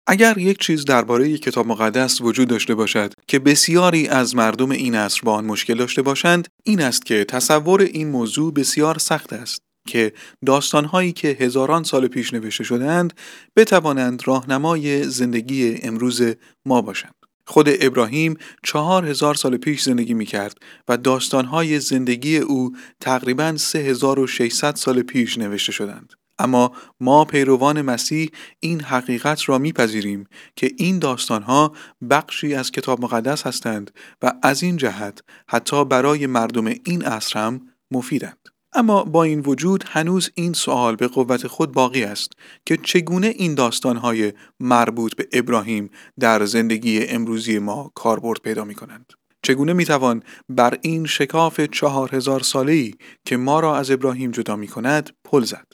اگر یک چیز درباره کتاب مقدس وجود داشته باشد که بسیاری از مردم این عصر با آن مشکل داشته باشند، این است که تصور این موضوع بسیار سخت است که داستان‌هایی که هزاران سال پیش نوشته شده‌اند بتوانند راهنمای زندگی امروز ما باشند. خود ابراهیم 4000 سال پیش زندگی می کرد و داستان‌های زندگی او تقریباً 3600 سال پیش نوشته شدند. اما ما پیروان مسیح این حقیقت را میپذیریم که این داستانها بخشی از کتاب مقدس هستند و از این جهت حتی برای مردم این عصر هم مفیدند. اما با این وجود هنوز این سوال به قوت خود باقی است که چگونه این داستانهای مربوط به ابراهیم در زندگی امروزی ما کاربرد پیدا می کنند. چگونه میتوان بر این شکاف 4000 ساله‌ای که ما را از ابراهیم جدا می کند پل زد؟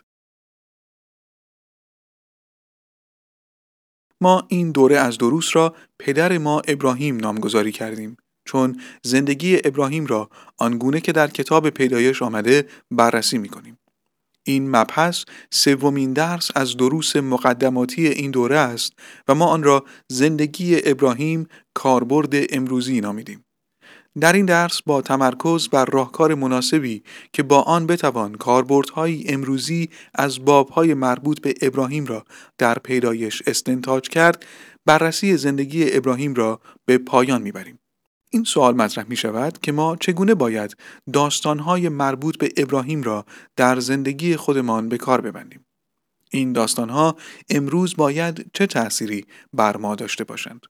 ما این دوره از دروس را پدر ما ابراهیم نامگذاری کردیم، چون زندگی ابراهیم را آنگونه که در کتاب پیدایش آمده بررسی می کنیم. این مبحث سومین درس از دروس مقدماتی این دوره است و ما آن را زندگی ابراهیم کاربرد امروزی نامیدیم. در این درس با تمرکز بر راهکار مناسبی که با آن بتوان کاربردهای امروزی از بابهای مربوط به ابراهیم را در پیدایش استنتاج کرد، بررسی زندگی ابراهیم را به پایان میبریم. این سوال مطرح می شود که ما چگونه باید داستانهای مربوط به ابراهیم را در زندگی خودمان به کار ببندیم. این داستانها امروز باید چه تأثیری بر ما داشته باشند؟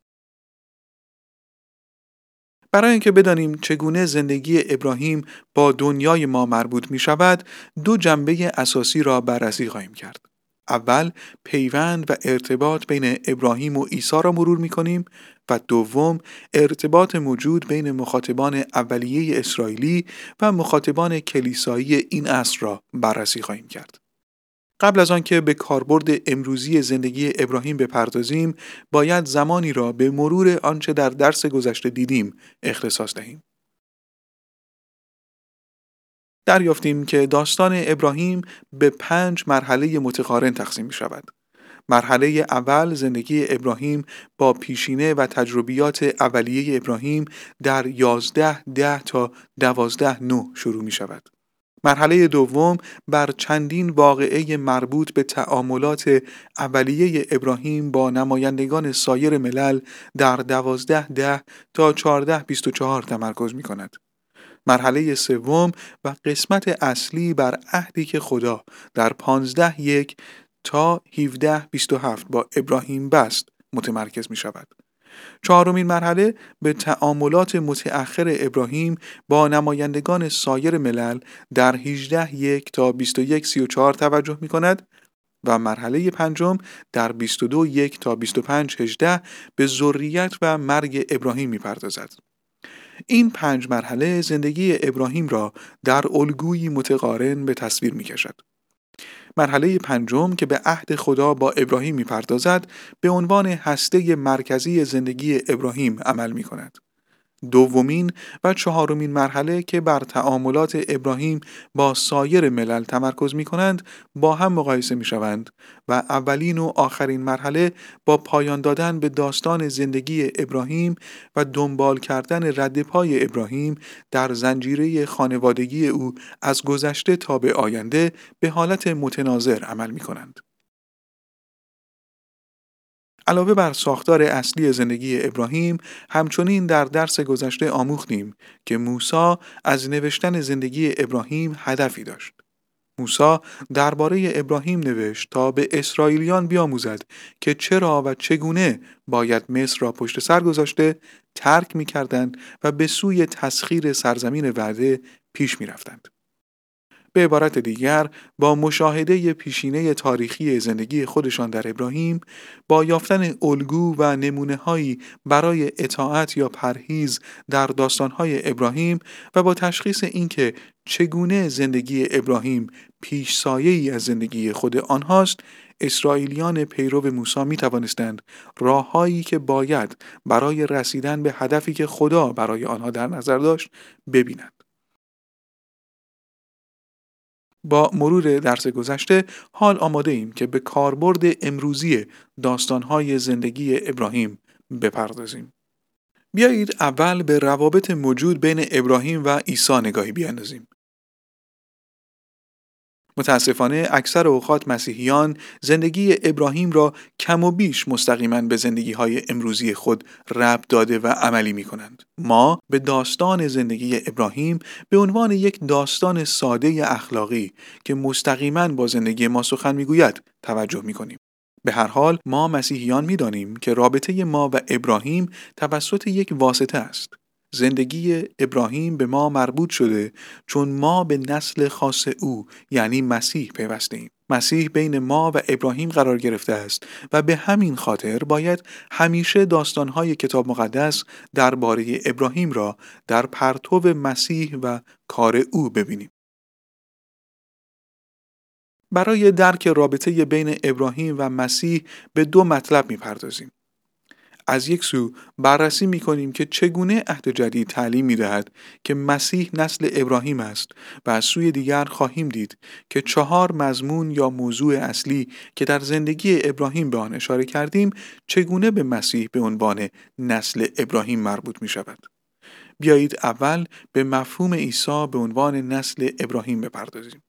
برای اینکه بدانیم چگونه زندگی ابراهیم با دنیای ما مربوط می شود، دو جنبه اساسی را بررسی خواهیم کرد. اول، پیوند و ارتباط بین ابراهیم و عیسی را مرور می کنیم و دوم، ارتباط موجود بین مخاطبان اولیه اسرائیلی و مخاطبان کلیسایی این عصر را بررسی خواهیم کرد. قبل از آنکه به کاربرد امروزی زندگی ابراهیم بپردازیم، باید زمانی را به مرور آنچه در درس گذشته دیدیم اختصاص دهیم. دریافتیم که داستان ابراهیم به 5 مرحله متقارن تقسیم می شود. مرحله اول، زندگی ابراهیم با پیشینه و تجربیات اولیه ابراهیم در 11:10 تا 12:9 شروع می شود. مرحله دوم بر چندین واقعه مربوط به تعاملات اولیه ابراهیم با نمایندگان سایر ملل در 12:10 تا 14:24 تمرکز می کند. مرحله سوم و قسمت اصلی بر عهدی که خدا در 15:1 تا 17:27 با ابراهیم بست متمرکز می شود. چهارمین مرحله به تعاملات متأخر ابراهیم با نمایندگان سایر ملل در 18:1 تا 21:34 توجه می کند و مرحله پنجم در 22:1 تا 25:18 به ذریت و مرگ ابراهیم می پردازد. این 5 مرحله زندگی ابراهیم را در الگویی متقارن به تصویر می کشد. مرحله پنجم که به عهد خدا با ابراهیم می‌پردازد به عنوان هسته مرکزی زندگی ابراهیم عمل می‌کند. دومین و چهارمین مرحله که بر تعاملات ابراهیم با سایر ملل تمرکز می‌کنند با هم مقایسه می‌شوند و اولین و آخرین مرحله با پایان دادن به داستان زندگی ابراهیم و دنبال کردن رد پای ابراهیم در زنجیره خانوادگی او از گذشته تا به آینده به حالت متناظر عمل می‌کنند. علاوه بر ساختار اصلی زندگی ابراهیم، همچنین در درس گذشته آموختیم که موسی از نوشتن زندگی ابراهیم هدفی داشت. موسی درباره ابراهیم نوشت تا به اسرائیلیان بیاموزد که چرا و چگونه باید مصر را پشت سر گذاشته ترک می‌کردند و به سوی تسخیر سرزمین وعده پیش می‌رفتند. به عبارت دیگر، با مشاهده پیشینه تاریخی زندگی خودشان در ابراهیم، با یافتن الگو و نمونه‌هایی برای اطاعت یا پرهیز در داستان‌های ابراهیم و با تشخیص اینکه چگونه زندگی ابراهیم پیش سایه‌ای از زندگی خود آنهاست، اسرائیلیان پیرو موسی می توانستند راههایی که باید برای رسیدن به هدفی که خدا برای آنها در نظر داشت ببینند. با مرور درس گذشته حال آماده ایم که به کاربرد امروزی داستان‌های زندگی ابراهیم بپردازیم. بیایید اول به روابط موجود بین ابراهیم و عیسی نگاهی بیاندازیم. متاسفانه اکثر اوقات مسیحیان زندگی ابراهیم را کم و بیش مستقیما به زندگی‌های امروزی خود ربط داده و عملی می‌کنند. ما به داستان زندگی ابراهیم به عنوان یک داستان ساده اخلاقی که مستقیما با زندگی ما سخن می‌گوید توجه می‌کنیم. به هر حال ما مسیحیان می‌دانیم که رابطه ما و ابراهیم توسط یک واسطه است. زندگی ابراهیم به ما مربوط شده چون ما به نسل خاص او یعنی مسیح پیوسته ایم. مسیح بین ما و ابراهیم قرار گرفته است و به همین خاطر باید همیشه داستان‌های کتاب مقدس درباره ابراهیم را در پرتو مسیح و کار او ببینیم. برای درک رابطه بین ابراهیم و مسیح به دو مطلب می‌پردازیم. از یک سو بررسی می‌کنیم که چگونه عهد جدید تعلیم می‌دهد که مسیح نسل ابراهیم است و از سوی دیگر خواهیم دید که 4 مضمون یا موضوع اصلی که در زندگی ابراهیم به آن اشاره کردیم چگونه به مسیح به عنوان نسل ابراهیم مربوط می‌شود. بیایید اول به مفهوم عیسی به عنوان نسل ابراهیم بپردازیم.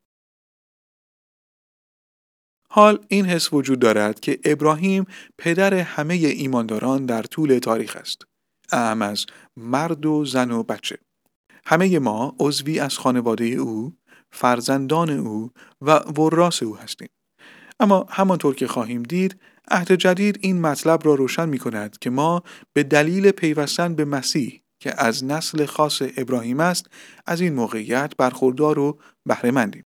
حال این حس وجود دارد که ابراهیم پدر همه ایمانداران در طول تاریخ است. اعم از مرد و زن و بچه. همه ما عضوی از خانواده او، فرزندان او و وراث او هستیم. اما همانطور که خواهیم دید، عهد جدید این مطلب را روشن می کند که ما به دلیل پیوستن به مسیح که از نسل خاص ابراهیم است، از این موقعیت برخوردار و بهره مندیم.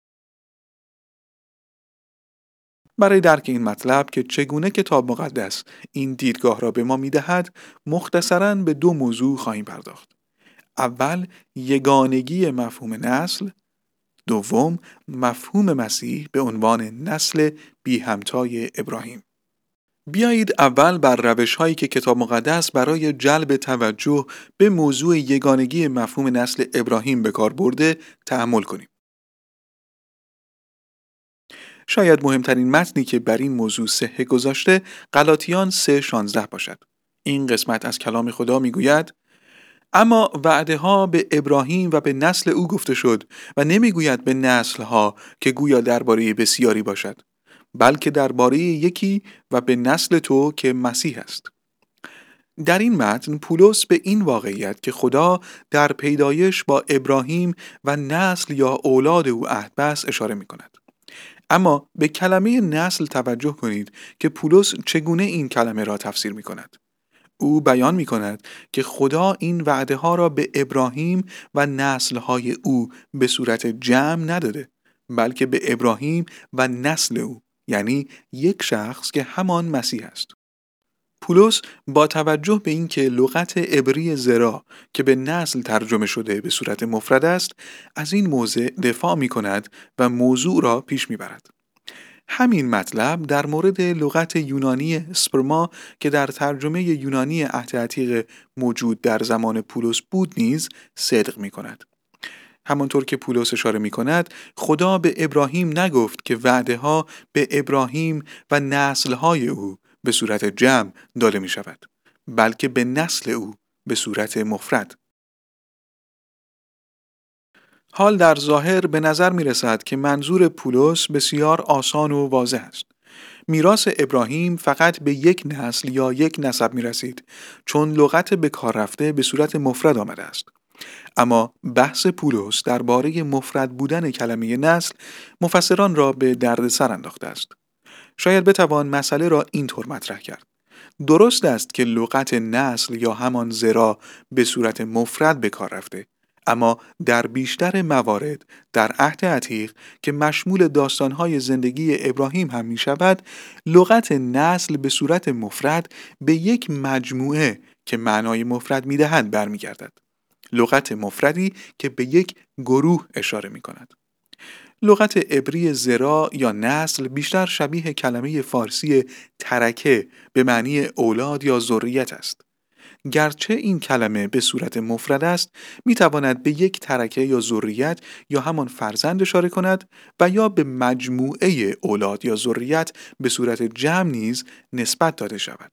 برای درک این مطلب که چگونه کتاب مقدس این دیدگاه را به ما می‌دهد، مختصراً به 2 موضوع خواهیم پرداخت. اول، یگانگی مفهوم نسل. دوم، مفهوم مسیح به عنوان نسل بی همتای ابراهیم. بیایید اول بر روش‌هایی که کتاب مقدس برای جلب توجه به موضوع یگانگی مفهوم نسل ابراهیم به کار برده تأمل کنیم. شاید مهمترین متنی که بر این موضوع صحه گذاشته غلاطیان 3:16 باشد. این قسمت از کلام خدا میگوید: اما وعده ها به ابراهیم و به نسل او گفته شد و نمیگوید به نسل ها که گویا درباره بسیاری باشد، بلکه درباره یکی و به نسل تو که مسیح است. در این متن پولس به این واقعیت که خدا در پیدایش با ابراهیم و نسل یا اولاد او عهد بست اشاره می کند. اما به کلمه نسل توجه کنید که پولس چگونه این کلمه را تفسیر می کند. او بیان می کند که خدا این وعده ها را به ابراهیم و نسل های او به صورت جمع نداده، بلکه به ابراهیم و نسل او، یعنی یک شخص که همان مسیح است. پولس با توجه به اینکه لغت عبری زرا که به نسل ترجمه شده به صورت مفرد است، از این موضع دفاع می کند و موضوع را پیش می برد. همین مطلب در مورد لغت یونانی اسپرما که در ترجمه یونانی عهد عتیق موجود در زمان پولس بود نیز صدق می کند. همانطور که پولس اشاره می کند، خدا به ابراهیم نگفت که وعده ها به ابراهیم و نسل های او به صورت جمع داده می شود، بلکه به نسل او به صورت مفرد. حال در ظاهر به نظر می رسد که منظور پولس بسیار آسان و واضح است. میراث ابراهیم فقط به یک نسل یا یک نسب می رسید، چون لغت به کار رفته به صورت مفرد آمده است. اما بحث پولس درباره مفرد بودن کلمه نسل مفسران را به دردسر انداخته است. شاید بتوان مسئله را اینطور مطرح کرد: درست است که لغت نسل یا همان ذرا به صورت مفرد به کار رفته، اما در بیشتر موارد در عهد عتیق که مشمول داستان‌های زندگی ابراهیم هم می‌شود، لغت نسل به صورت مفرد به یک مجموعه که معنای مفرد می‌دهد برمیگردد. لغت مفردی که به یک گروه اشاره می‌کند. لغت عبری ذرا یا نسل بیشتر شبیه کلمه فارسی ترکه به معنی اولاد یا ذریت است. گرچه این کلمه به صورت مفرد است، میتواند به یک ترکه یا ذریت یا همان فرزند اشاره کند و یا به مجموعه اولاد یا ذریت به صورت جمع نیز نسبت داده شود.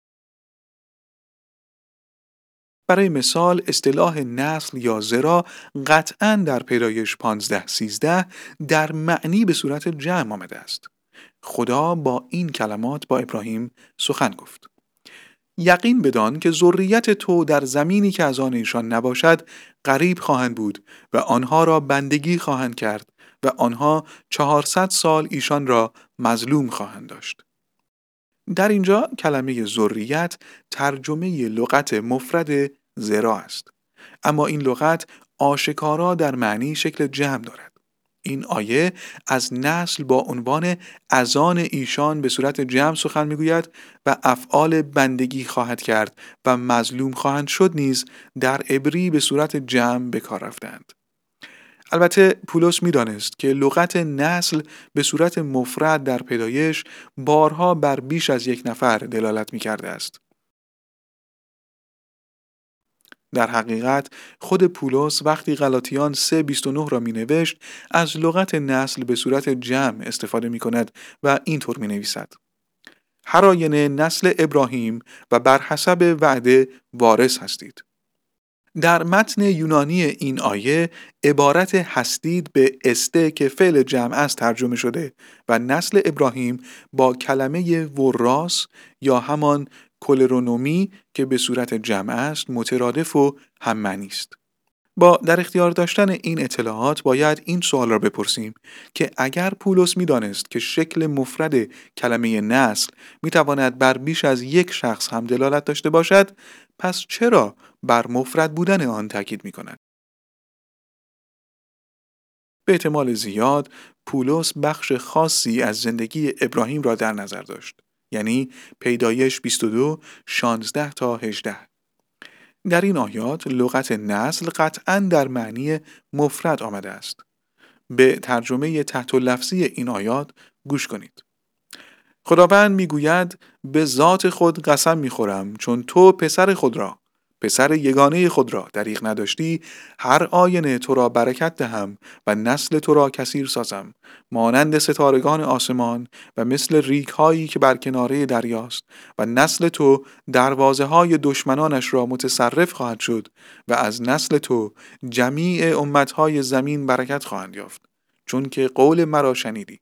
برای مثال اصطلاح نسل یا ذرا قطعاً در پیدایش 15-13 در معنی به صورت جمع آمده است. خدا با این کلمات با ابراهیم سخن گفت: یقین بدان که ذریت تو در زمینی که از آن ایشان نباشد غریب خواهند بود و آنها را بندگی خواهند کرد و آنها 400 سال ایشان را مظلوم خواهند داشت. در اینجا کلمه ذریت ترجمه لغت مفرد ذرا است، اما این لغت آشکارا در معنی شکل جمع دارد. این آیه از نسل با عنوان از آن ایشان به صورت جمع سخن میگوید و افعال بندگی خواهد کرد و مظلوم خواهند شد نیز در عبری به صورت جمع به کار رفتند. البته پولس می‌دانست که لغت نسل به صورت مفرد در پیدایش بارها بر بیش از یک نفر دلالت می‌کرده است. در حقیقت خود پولس وقتی غلاطیان 3:29 را می‌نوشت از لغت نسل به صورت جمع استفاده می‌کند و اینطور می‌نویسد: هر آینه نسل ابراهیم و بر حسب وعده وارث هستید. در متن یونانی این آیه عبارت هستید به استه که فعل جمع است ترجمه شده و نسل ابراهیم با کلمه وراث یا همان کلرونومی که به صورت جمع است مترادف و هم معنی است. با در اختیار داشتن این اطلاعات باید این سوال را بپرسیم که اگر پولس می‌دانست که شکل مفرد کلمه نسل می‌تواند بر بیش از یک شخص هم دلالت داشته باشد، پس چرا بر مفرد بودن آن تاکید می‌کند؟ به احتمال زیاد پولس بخش خاصی از زندگی ابراهیم را در نظر داشت، یعنی پیدایش 22 16 تا 18. در این آیات لغت نسل قطعاً در معنی مفرد آمده است. به ترجمه تحت لفظی این آیات گوش کنید. خداوند میگوید به ذات خود قسم میخورم چون تو پسر خود را، پسر یگانه خود را دریغ نداشتی، هر آینه تو را برکت دهم و نسل تو را کثیر سازم، مانند ستارگان آسمان و مثل ریگ هایی که بر کناره دریاست، و نسل تو دروازه های دشمنانش را متصرف خواهد شد و از نسل تو جمیع امتهای زمین برکت خواهند یافت، چون که قول مرا شنیدی.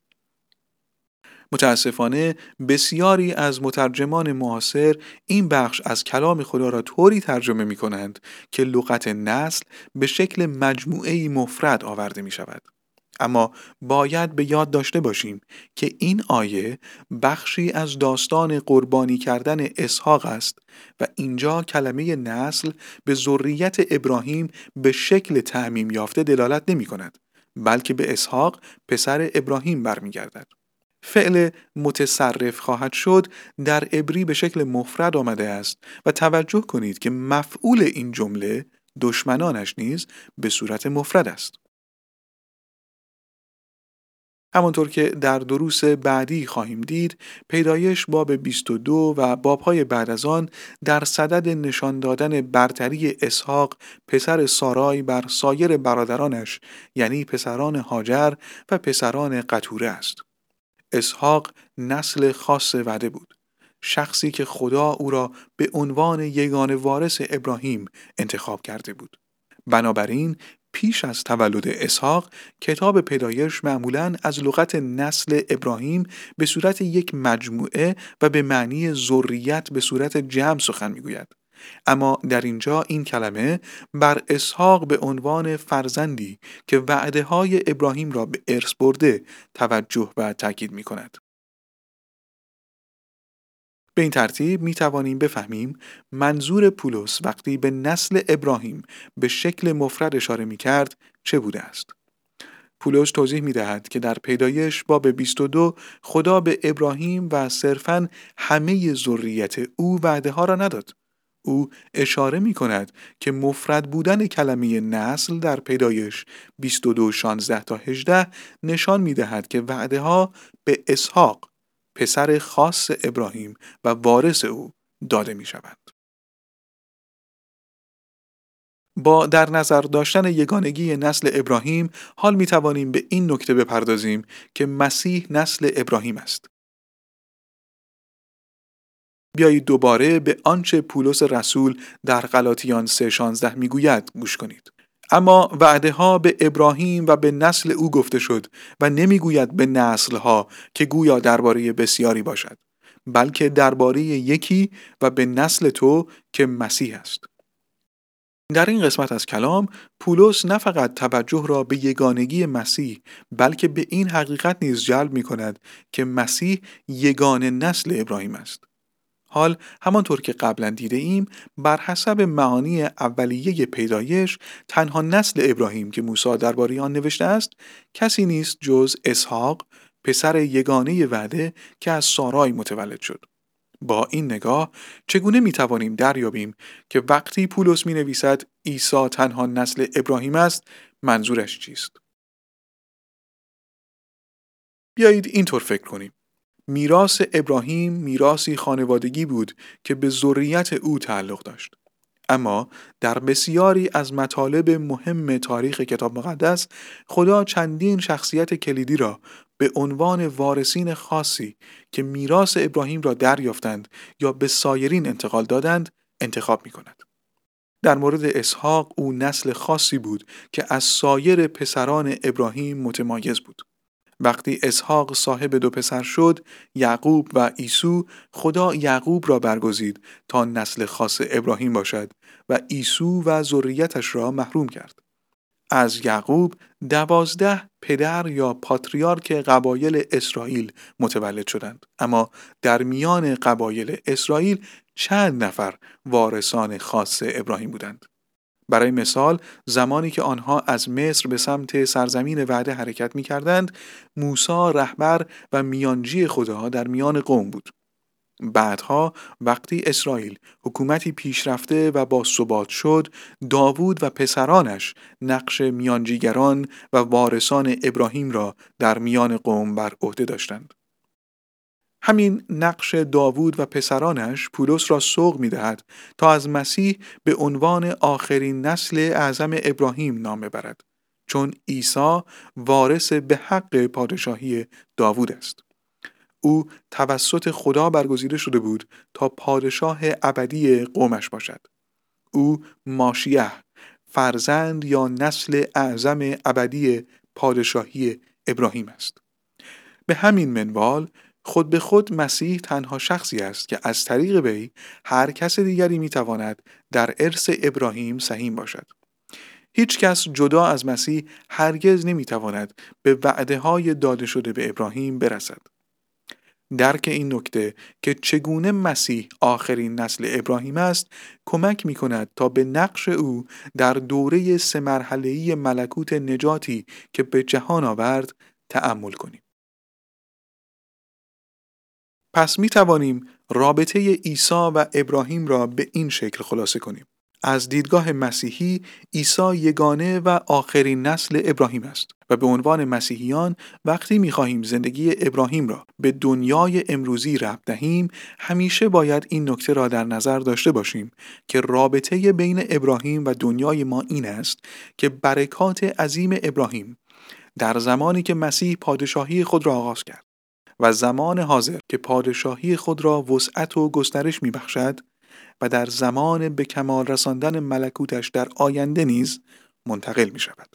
متاسفانه بسیاری از مترجمان معاصر این بخش از کلام خدا را طوری ترجمه می کنند که لغت نسل به شکل مجموعه‌ای مفرد آورده می شود. اما باید به یاد داشته باشیم که این آیه بخشی از داستان قربانی کردن اسحاق است و اینجا کلمه نسل به ذریت ابراهیم به شکل تعمیم یافته دلالت نمی کند، بلکه به اسحاق پسر ابراهیم برمیگردد. فعل متصرف خواهد شد در عبری به شکل مفرد آمده است و توجه کنید که مفعول این جمله دشمنانش نیز به صورت مفرد است. همانطور که در دروس بعدی خواهیم دید، پیدایش باب 22 و بابهای بعد از آن در صدد نشان دادن برتری اسحاق پسر سارای بر سایر برادرانش، یعنی پسران هاجر و پسران قتوره است. اسحاق نسل خاص وعده بود، شخصی که خدا او را به عنوان یگانه وارث ابراهیم انتخاب کرده بود. بنابراین پیش از تولد اسحاق کتاب پیدایش معمولاً از لغت نسل ابراهیم به صورت یک مجموعه و به معنی ذریت به صورت جمع سخن میگوید. اما در اینجا این کلمه بر اسحاق به عنوان فرزندی که وعده های ابراهیم را به ارث برده توجه و تاکید می کند. به این ترتیب می توانیم بفهمیم منظور پولس وقتی به نسل ابراهیم به شکل مفرد اشاره می کرد چه بوده است. پولس توضیح می دهد که در پیدایش باب 22 خدا به ابراهیم و صرفاً همه ذریت او وعده ها را نداد. او اشاره می کند که مفرد بودن کلمه نسل در پیدایش 22 16 تا 18 نشان می دهد که وعده ها به اسحاق پسر خاص ابراهیم و وارث او داده می شوند. با در نظر داشتن یگانگی نسل ابراهیم حال می توانیم به این نکته بپردازیم که مسیح نسل ابراهیم است. بیایید دوباره به آنچه پولس رسول در غلاطیان 3:16 میگوید گوش کنید. اما وعده ها به ابراهیم و به نسل او گفته شد و نمیگوید به نسل ها که گویا درباره بسیاری باشد، بلکه درباره یکی و به نسل تو که مسیح است. در این قسمت از کلام پولس نه فقط توجه را به یگانگی مسیح بلکه به این حقیقت نیز جلب می کند که مسیح یگانه نسل ابراهیم است. حال همانطور که قبلا دیده ایم بر حسب معانی اولیه پیدایش تنها نسل ابراهیم که موسی درباره آن نوشته است کسی نیست جز اسحاق پسر یگانه وعده که از سارای متولد شد. با این نگاه چگونه می توانیم دریابیم که وقتی پولس می نویسد عیسی تنها نسل ابراهیم است منظورش چیست؟ بیایید اینطور فکر کنیم. میراث ابراهیم میراثی خانوادگی بود که به ذریت او تعلق داشت. اما در بسیاری از مطالب مهم تاریخ کتاب مقدس خدا چندین شخصیت کلیدی را به عنوان وارثین خاصی که میراث ابراهیم را دریافتند یا به سایرین انتقال دادند انتخاب می کند. در مورد اسحاق او نسل خاصی بود که از سایر پسران ابراهیم متمایز بود. وقتی اسحاق صاحب 2 پسر شد، یعقوب و عیسو، خدا یعقوب را برگزید تا نسل خاص ابراهیم باشد و عیسو و ذریتش را محروم کرد. از یعقوب 12 پدر یا پاتریارک قبایل اسرائیل متولد شدند، اما در میان قبایل اسرائیل چند نفر وارثان خاص ابراهیم بودند. برای مثال زمانی که آنها از مصر به سمت سرزمین وعده حرکت می کردند، موسی رهبر و میانجی خدا در میان قوم بود. بعدها وقتی اسرائیل حکومتی پیشرفته و با ثبات شد، داوود و پسرانش نقش میانجیگران و وارثان ابراهیم را در میان قوم بر عهده داشتند. همین نقش داوود و پسرانش پولس را سوق می دهد تا از مسیح به عنوان آخرین نسل اعظم ابراهیم نام ببرد، چون عیسی وارث به حق پادشاهی داوود است. او توسط خدا برگزیده شده بود تا پادشاه ابدی قومش باشد. او ماشیه، فرزند یا نسل اعظم ابدی پادشاهی ابراهیم است. به همین منوال خود به خود مسیح تنها شخصی است که از طریق وی هر کس دیگری میتواند در ارث ابراهیم سهیم باشد. هیچ کس جدا از مسیح هرگز نمیتواند به وعده های داده شده به ابراهیم برسد. درک این نکته که چگونه مسیح آخرین نسل ابراهیم است کمک می کند تا به نقش او در دوره 3 مرحله‌ای ملکوت نجاتی که به جهان آورد تأمل کنیم. پس می توانیم رابطه عیسی و ابراهیم را به این شکل خلاصه کنیم. از دیدگاه مسیحی، عیسی یگانه و آخرین نسل ابراهیم است و به عنوان مسیحیان وقتی می خواهیم زندگی ابراهیم را به دنیای امروزی ربط دهیم، همیشه باید این نکته را در نظر داشته باشیم که رابطه بین ابراهیم و دنیای ما این است که برکات عظیم ابراهیم در زمانی که مسیح پادشاهی خود را آغاز کرد و زمان حاضر که پادشاهی خود را وسعت و گسترش می‌بخشد و در زمان به کمال رساندن ملکوتش در آینده نیز منتقل می‌شود.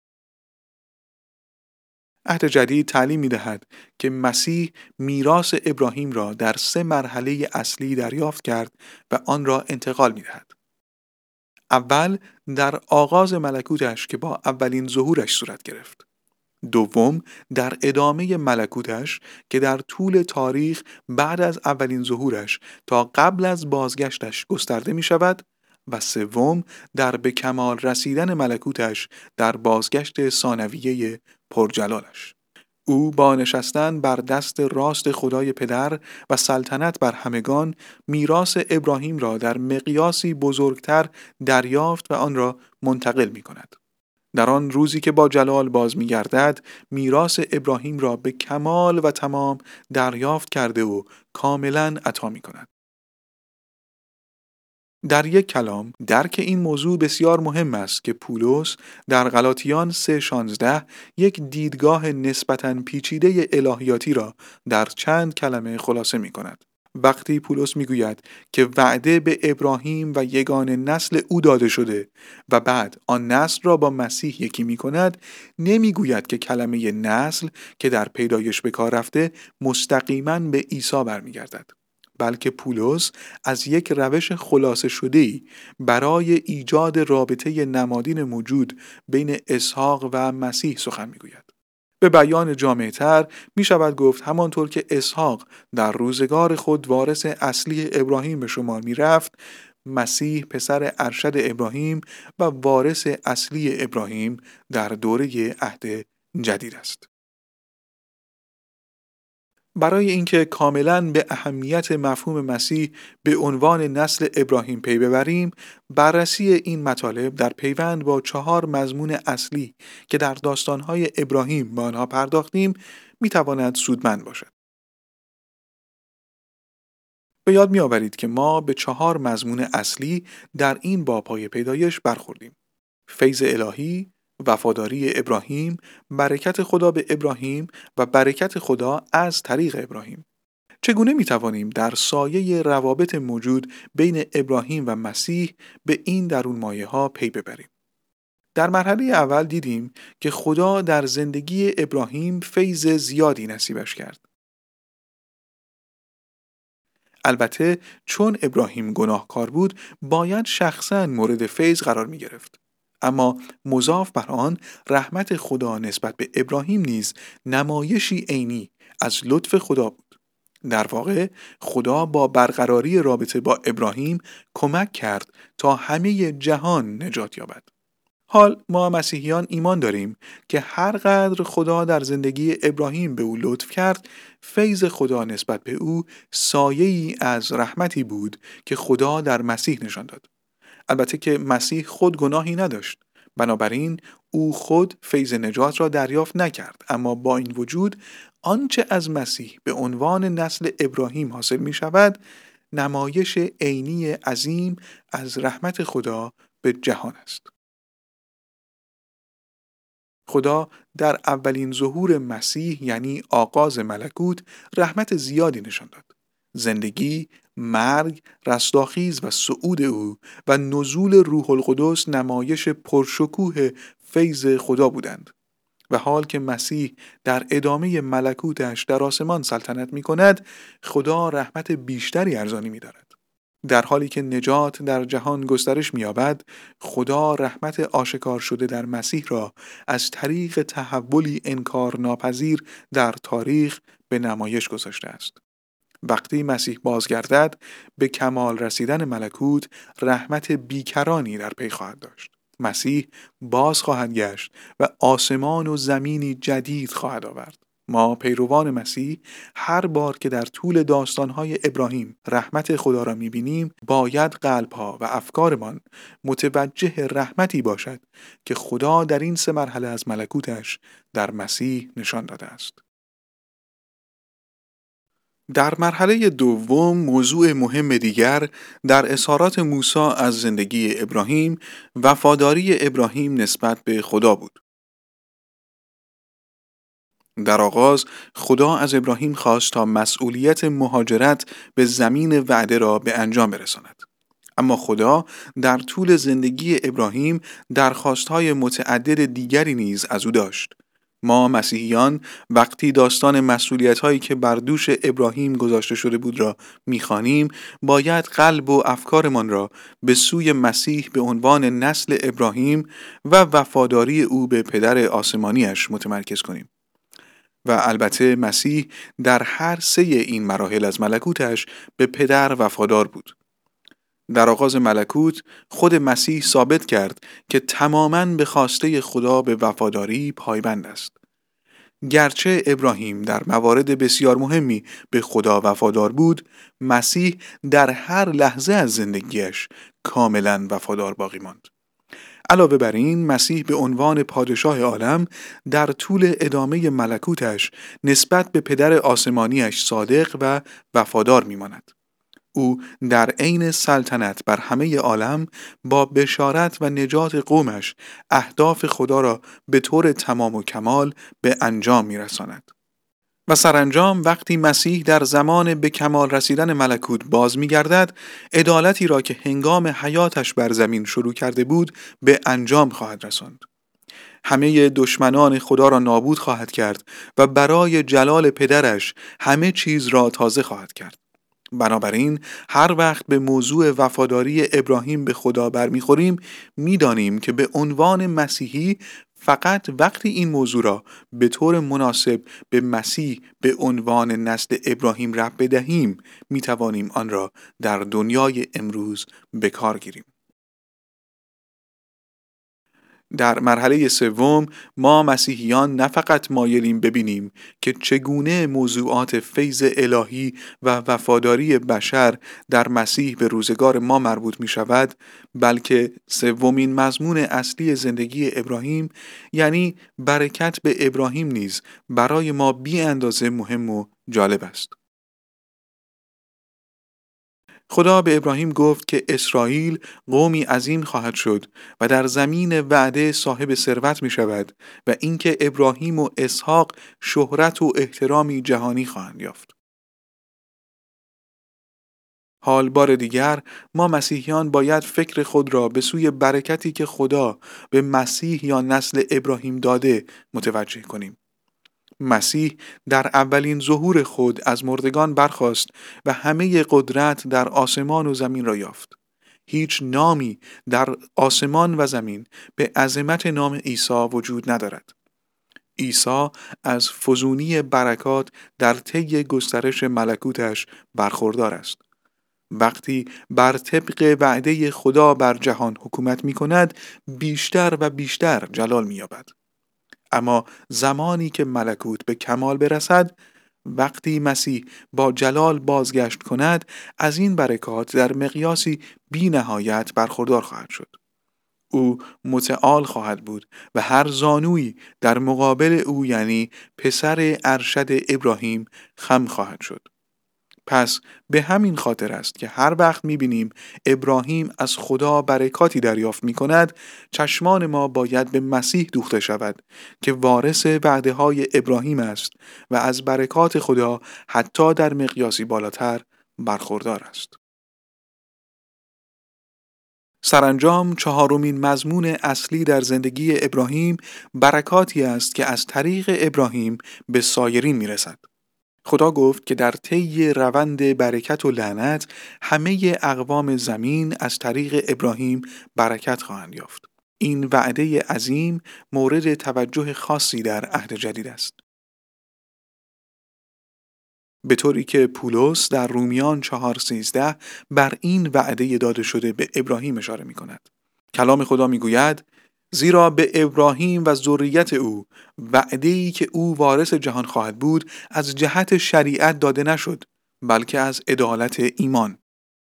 عهد جدید تعلیم می‌دهد که مسیح میراث ابراهیم را در 3 مرحله اصلی دریافت کرد و آن را انتقال می‌دهد. اول در آغاز ملکوتش که با اولین ظهورش صورت گرفت. دوم در ادامه ملکوتش که در طول تاریخ بعد از اولین ظهورش تا قبل از بازگشتش گسترده می شود و سوم در به کمال رسیدن ملکوتش در بازگشت ثانویه پرجلالش. او با نشستن بر دست راست خدای پدر و سلطنت بر همگان میراث ابراهیم را در مقیاسی بزرگتر دریافت و آن را منتقل می کند. در آن روزی که با جلال باز می گردد میراث ابراهیم را به کمال و تمام دریافت کرده و کاملا عطا می کند. در یک کلام درک این موضوع بسیار مهم است که پولس در غلاطیان 3:16 یک دیدگاه نسبتاً پیچیده الهیاتی را در چند کلمه خلاصه می کند. وقتی پولس میگوید که وعده به ابراهیم و یگانه نسل او داده شده و بعد آن نسل را با مسیح یکی می کند، نمیگوید که کلمه نسل که در پیدایش به کار رفته مستقیما به عیسی برمیگردد، بلکه پولس از یک روش خلاصه شده‌ای برای ایجاد رابطه نمادین موجود بین اسحاق و مسیح سخن میگوید. به بیان جامع‌تر می شود گفت همانطور که اسحاق در روزگار خود وارث اصلی ابراهیم به شمار می رفت، مسیح پسر ارشد ابراهیم و وارث اصلی ابراهیم در دوره عهد جدید است. برای اینکه کاملاً به اهمیت مفهوم مسیح به عنوان نسل ابراهیم پی ببریم، بررسی این مطالب در پیوند با 4 مضمون اصلی که در داستان‌های ابراهیم به آنها پرداختیم می‌تواند سودمند باشد. به یاد می‌آورید که ما به 4 مضمون اصلی در این باب‌های پیدایش برخوردیم: فیض الهی، وفاداری ابراهیم، برکت خدا به ابراهیم و برکت خدا از طریق ابراهیم. چگونه می توانیم در سایه روابط موجود بین ابراهیم و مسیح به این درون مایه ها پی ببریم؟ در مرحله اول دیدیم که خدا در زندگی ابراهیم فیض زیادی نصیبش کرد. البته چون ابراهیم گناهکار بود باید شخصاً مورد فیض قرار می گرفت. اما مضاف بر آن رحمت خدا نسبت به ابراهیم نیز نمایشی عینی از لطف خدا بود. در واقع خدا با برقراری رابطه با ابراهیم کمک کرد تا همه جهان نجات یابد. حال ما مسیحیان ایمان داریم که هر قدر خدا در زندگی ابراهیم به او لطف کرد، فیض خدا نسبت به او سایه‌ای از رحمتی بود که خدا در مسیح نشان داد. البته که مسیح خود گناهی نداشت، بنابراین او خود فیض نجات را دریافت نکرد، اما با این وجود آنچه از مسیح به عنوان نسل ابراهیم حاصل می شود نمایش عینی عظیم از رحمت خدا به جهان است. خدا در اولین ظهور مسیح یعنی آغاز ملکوت رحمت زیادی نشان داد. زندگی، مرگ، رستاخیز و صعود او و نزول روح القدس نمایش پرشکوه فیض خدا بودند. و حال که مسیح در ادامه ملکوتش در آسمان سلطنت می کند، خدا رحمت بیشتری ارزانی می دارد. در حالی که نجات در جهان گسترش می یابد، خدا رحمت آشکار شده در مسیح را از طریق تحولی انکار ناپذیر در تاریخ به نمایش گذاشته است. وقتی مسیح بازگردد، به کمال رسیدن ملکوت رحمت بیکرانی در پی خواهد داشت. مسیح باز خواهد گشت و آسمان و زمینی جدید خواهد آورد. ما پیروان مسیح هر بار که در طول داستان‌های ابراهیم رحمت خدا را می‌بینیم، باید قلب‌ها و افکارمان متوجه رحمتی باشد که خدا در این 3 مرحله از ملکوتش در مسیح نشان داده است. در مرحله دوم موضوع مهم دیگر در اظهارات موسی از زندگی ابراهیم وفاداری ابراهیم نسبت به خدا بود. در آغاز خدا از ابراهیم خواست تا مسئولیت مهاجرت به زمین وعده را به انجام برساند. اما خدا در طول زندگی ابراهیم درخواست‌های متعدد دیگری نیز از او داشت. ما مسیحیان وقتی داستان مسئولیت‌هایی که بر دوش ابراهیم گذاشته شده بود را می‌خوانیم، باید قلب و افکارمان را به سوی مسیح به عنوان نسل ابراهیم و وفاداری او به پدر آسمانیش متمرکز کنیم. و البته مسیح در هر 3 این مراحل از ملکوتش به پدر وفادار بود. در آغاز ملکوت خود مسیح ثابت کرد که تماماً به خواسته خدا به وفاداری پایبند است. گرچه ابراهیم در موارد بسیار مهمی به خدا وفادار بود، مسیح در هر لحظه از زندگیش کاملاً وفادار باقی ماند. علاوه بر این، مسیح به عنوان پادشاه عالم در طول ادامه ملکوتش نسبت به پدر آسمانیش صادق و وفادار میماند. او در عین سلطنت بر همه عالم با بشارت و نجات قومش اهداف خدا را به طور تمام و کمال به انجام می‌رساند. و سرانجام وقتی مسیح در زمان به کمال رسیدن ملکوت باز می‌گردد، عدالتی را که هنگام حیاتش بر زمین شروع کرده بود به انجام خواهد رساند. همه دشمنان خدا را نابود خواهد کرد و برای جلال پدرش همه چیز را تازه خواهد کرد. بنابراین هر وقت به موضوع وفاداری ابراهیم به خدا برمیخوریم میدانیم که به عنوان مسیحی فقط وقتی این موضوع را به طور مناسب به مسیح به عنوان نسل ابراهیم ربط بدهیم میتوانیم آن را در دنیای امروز به کار گیریم. در مرحله سوم ما مسیحیان نه فقط مایلیم ببینیم که چگونه موضوعات فیض الهی و وفاداری بشر در مسیح به روزگار ما مربوط می شود، بلکه سومین مضمون اصلی زندگی ابراهیم یعنی برکت به ابراهیم نیز برای ما بی اندازه مهم و جالب است. خدا به ابراهیم گفت که اسرائیل قومی عظیم خواهد شد و در زمین وعده صاحب ثروت می شود و اینکه ابراهیم و اسحاق شهرت و احترامی جهانی خواهند یافت. حال بار دیگر ما مسیحیان باید فکر خود را به سوی برکتی که خدا به مسیح یا نسل ابراهیم داده متوجه کنیم. مسیح در اولین ظهور خود از مردگان برخاست و همه قدرت در آسمان و زمین را یافت. هیچ نامی در آسمان و زمین به عظمت نام عیسی وجود ندارد. عیسی از فزونی برکات در طی گسترش ملکوتش برخوردار است. وقتی بر طبق وعده خدا بر جهان حکومت می کند، بیشتر و بیشتر جلال می یابد. اما زمانی که ملکوت به کمال برسد، وقتی مسیح با جلال بازگشت کند، از این برکات در مقیاسی بی نهایت برخوردار خواهد شد. او متعال خواهد بود و هر زانویی در مقابل او یعنی پسر ارشد ابراهیم خم خواهد شد. پس به همین خاطر است که هر وقت می‌بینیم ابراهیم از خدا برکاتی دریافت می‌کند، چشمان ما باید به مسیح دوخته شود که وارث وعده‌های ابراهیم است و از برکات خدا حتی در مقیاسی بالاتر برخوردار است. سرانجام چهارمین مضمون اصلی در زندگی ابراهیم برکاتی است که از طریق ابراهیم به سایرین می‌رسد. خدا گفت که در طی روند برکت و لعنت همه اقوام زمین از طریق ابراهیم برکت خواهند یافت. این وعده عظیم مورد توجه خاصی در عهد جدید است. به طوری که پولس در رومیان 4:13 بر این وعده داده شده به ابراهیم اشاره می کند. کلام خدا می گوید زیرا به ابراهیم و ذریت او وعده‌ای که او وارث جهان خواهد بود از جهت شریعت داده نشد، بلکه از عدالت ایمان.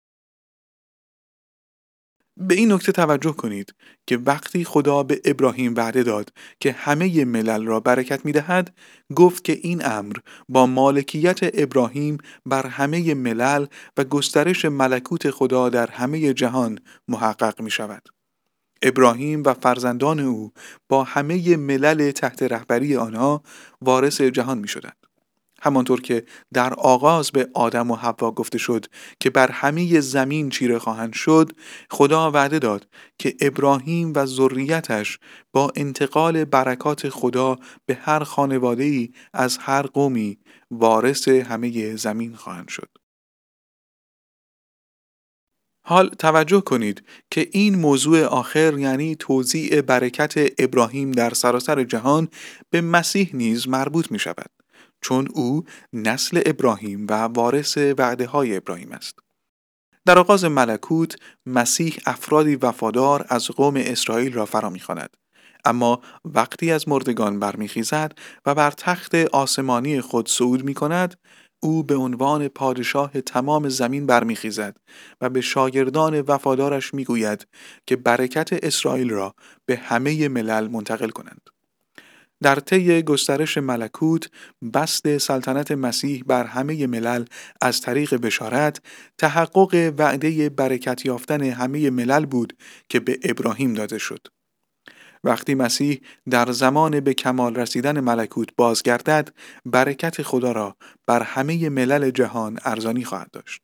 به این نکته توجه کنید که وقتی خدا به ابراهیم وعده داد که همه ملل را برکت می‌دهد، گفت که این امر با مالکیت ابراهیم بر همه ملل و گسترش ملکوت خدا در همه جهان محقق می‌شود. ابراهیم و فرزندان او با همه ملل تحت رهبری آنها وارث جهان می شدند. همانطور که در آغاز به آدم و حوا گفته شد که بر همه زمین چیره خواهند شد، خدا وعده داد که ابراهیم و ذریتش با انتقال برکات خدا به هر خانواده‌ای از هر قومی وارث همه زمین خواهند شد. حال توجه کنید که این موضوع آخر یعنی توزیع برکت ابراهیم در سراسر جهان به مسیح نیز مربوط می شود، چون او نسل ابراهیم و وارث وعده های ابراهیم است. در آغاز ملکوت مسیح افرادی وفادار از قوم اسرائیل را فرا می خواند. اما وقتی از مردگان برمیخیزد و بر تخت آسمانی خود صعود می کند، او به عنوان پادشاه تمام زمین برمیخیزد و به شاگردان وفادارش میگوید که برکت اسرائیل را به همه ملل منتقل کنند. در طی گسترش ملکوت، بسط سلطنت مسیح بر همه ملل از طریق بشارت، تحقق وعده برکت یافتن همه ملل بود که به ابراهیم داده شد. وقتی مسیح در زمان به کمال رسیدن ملکوت بازگردد، برکت خدا را بر همه ملل جهان ارزانی خواهد داشت.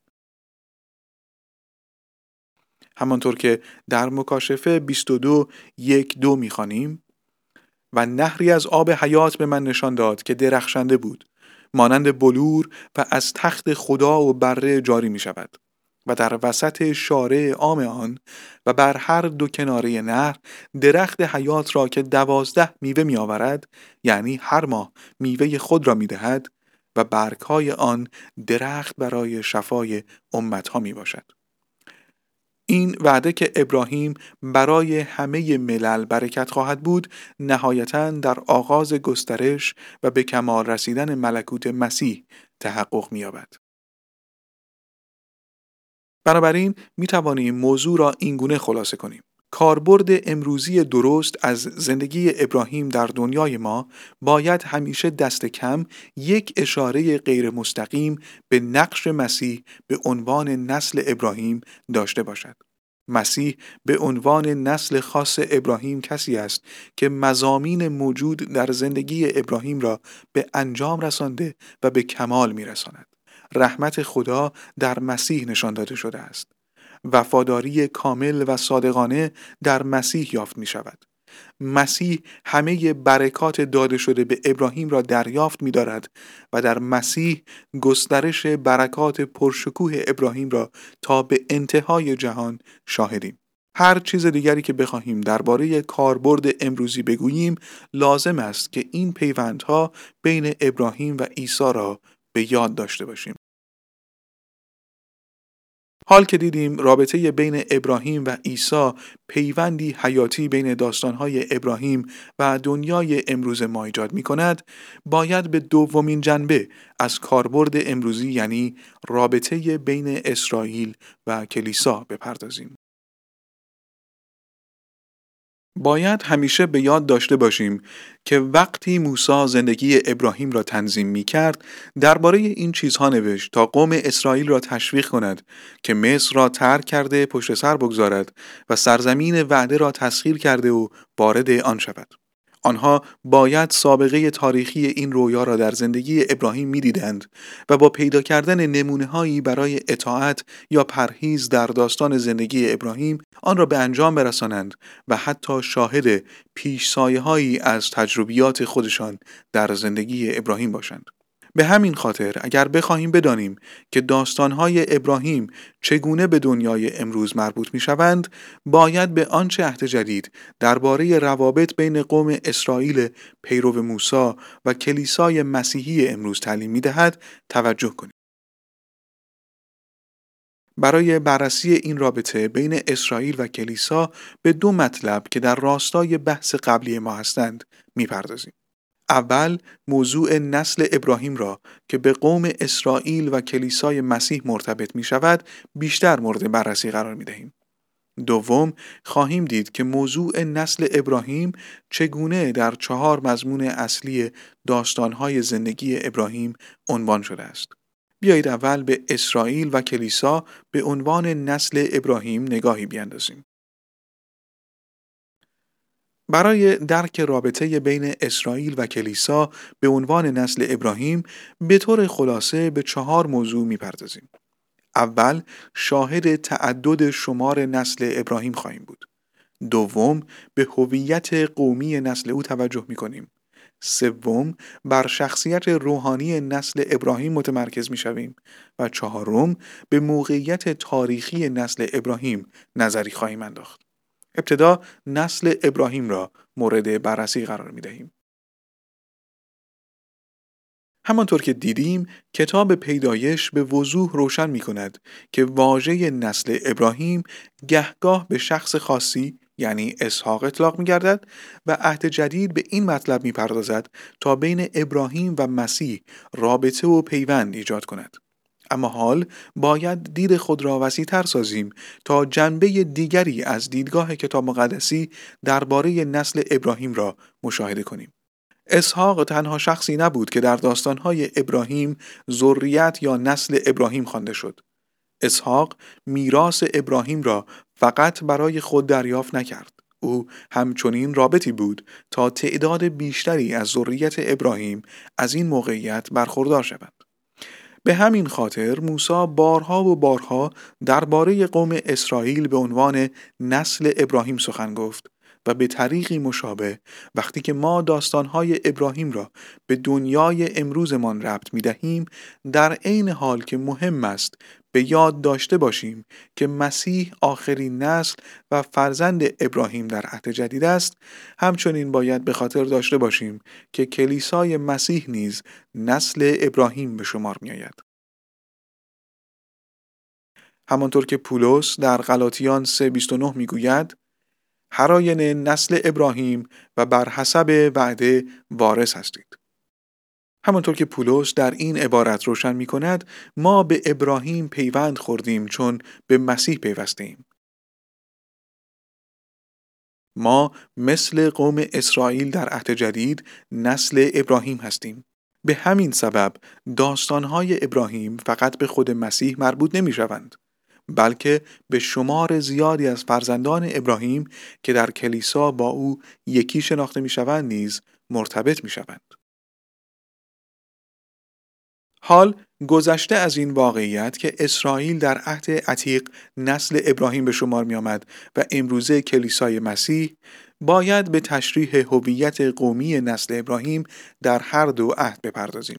همانطور که در مکاشفه 22:1-2 می‌خوانیم: و نهری از آب حیات به من نشان داد که درخشنده بود، مانند بلور و از تخت خدا و بره جاری می شود و در وسط شارع عام آن و بر هر دو کناره نهر درخت حیات را که 12 میوه می آورد، یعنی هر ماه میوه خود را می دهد و برگهای آن درخت برای شفای امتها می باشد. این وعده که ابراهیم برای همه ملل برکت خواهد بود، نهایتاً در آغاز گسترش و به کمال رسیدن ملکوت مسیح تحقق می‌یابد. بنابراین می توانیم موضوع را اینگونه خلاصه کنیم: کاربرد امروزی درست از زندگی ابراهیم در دنیای ما باید همیشه دست کم یک اشاره غیر مستقیم به نقش مسیح به عنوان نسل ابراهیم داشته باشد. مسیح به عنوان نسل خاص ابراهیم کسی است که مضامین موجود در زندگی ابراهیم را به انجام رسانده و به کمال می‌رساند. رحمت خدا در مسیح نشان داده شده است. وفاداری کامل و صادقانه در مسیح یافت می شود. مسیح همه برکات داده شده به ابراهیم را دریافت می دارد و در مسیح گسترش برکات پرشکوه ابراهیم را تا به انتهای جهان شاهدیم. هر چیز دیگری که بخواهیم درباره کاربرد امروزی بگوییم، لازم است که این پیوندها بین ابراهیم و عیسی را به یاد داشته باشیم. حال که دیدیم رابطه بین ابراهیم و عیسی پیوندی حیاتی بین داستانهای ابراهیم و دنیای امروز ما ایجاد می کند، باید به دومین جنبه از کاربرد امروزی، یعنی رابطه بین اسرائیل و کلیسا بپردازیم. باید همیشه به یاد داشته باشیم که وقتی موسی زندگی ابراهیم را تنظیم می کرد، درباره این چیزها نوشت تا قوم اسرائیل را تشویق کند که مصر را ترک کرده پشت سر بگذارد و سرزمین وعده را تسخیر کرده و وارد آن شود. آنها باید سابقه تاریخی این رویا را در زندگی ابراهیم می‌دیدند و با پیدا کردن نمونه‌هایی برای اطاعت یا پرهیز در داستان زندگی ابراهیم آن را به انجام برسانند و حتی شاهد پیش‌سایه‌هایی از تجربیات خودشان در زندگی ابراهیم باشند. به همین خاطر اگر بخواهیم بدانیم که داستانهای ابراهیم چگونه به دنیای امروز مربوط می شوند، باید به آنچه عهد جدید درباره روابط بین قوم اسرائیل پیرو موسی و کلیسای مسیحی امروز تعلیم می دهد توجه کنیم. برای بررسی این رابطه بین اسرائیل و کلیسا به دو مطلب که در راستای بحث قبلی ما هستند می پردازیم. اول موضوع نسل ابراهیم را که به قوم اسرائیل و کلیسای مسیح مرتبط می شود بیشتر مورد بررسی قرار می دهیم. دوم خواهیم دید که موضوع نسل ابراهیم چگونه در 4 مضمون اصلی داستانهای زندگی ابراهیم عنوان شده است. بیایید اول به اسرائیل و کلیسا به عنوان نسل ابراهیم نگاهی بیندازیم. برای درک رابطه بین اسرائیل و کلیسا به عنوان نسل ابراهیم به طور خلاصه به 4 موضوع می‌پردازیم. اول شاهد تعدد شمار نسل ابراهیم خواهیم بود. دوم به هویت قومی نسل او توجه می‌کنیم. سوم بر شخصیت روحانی نسل ابراهیم متمرکز می‌شویم و چهارم به موقعیت تاریخی نسل ابراهیم نظری خواهیم انداخت. ابتدا نسل ابراهیم را مورد بررسی قرار می دهیم. همانطور که دیدیم کتاب پیدایش به وضوح روشن می کند که واژه نسل ابراهیم گهگاه به شخص خاصی یعنی اسحاق اطلاق می گردد و عهد جدید به این مطلب می پردازد تا بین ابراهیم و مسیح رابطه و پیوند ایجاد کند. اما حال باید دید خود را وسیع‌تر سازیم تا جنبه دیگری از دیدگاه کتاب مقدسی درباره نسل ابراهیم را مشاهده کنیم. اسحاق تنها شخصی نبود که در داستانهای ابراهیم ذریت یا نسل ابراهیم خوانده شد. اسحاق میراث ابراهیم را فقط برای خود دریافت نکرد. او همچنین رابطی بود تا تعداد بیشتری از ذریت ابراهیم از این موقعیت برخوردار شوند. به همین خاطر موسی بارها و بارها درباره قوم اسرائیل به عنوان نسل ابراهیم سخن گفت و به طریقی مشابه وقتی که ما داستانهای ابراهیم را به دنیای امروزمان ربط می دهیم، در عین حال که مهم است به یاد داشته باشیم که مسیح آخرین نسل و فرزند ابراهیم در عهد جدید است، همچنین باید به خاطر داشته باشیم که کلیسای مسیح نیز نسل ابراهیم به شمار می آید. همانطور که پولس در غلاطیان 3:29 می گوید: هر آینه نسل ابراهیم و بر حسب وعده وارث هستید. همانطور که پولس در این عبارت روشن می کند، ما به ابراهیم پیوند خوردیم چون به مسیح پیوسته ایم. ما مثل قوم اسرائیل در عهد جدید نسل ابراهیم هستیم. به همین سبب داستانهای ابراهیم فقط به خود مسیح مربوط نمی شوند، بلکه به شمار زیادی از فرزندان ابراهیم که در کلیسا با او یکی شناخته می شوند نیز مرتبط می شوند. حال گذشته از این واقعیت که اسرائیل در عهد عتیق نسل ابراهیم به شمار می آمد و امروزه کلیسای مسیح، باید به تشریح هویت قومی نسل ابراهیم در هر دو عهد بپردازیم.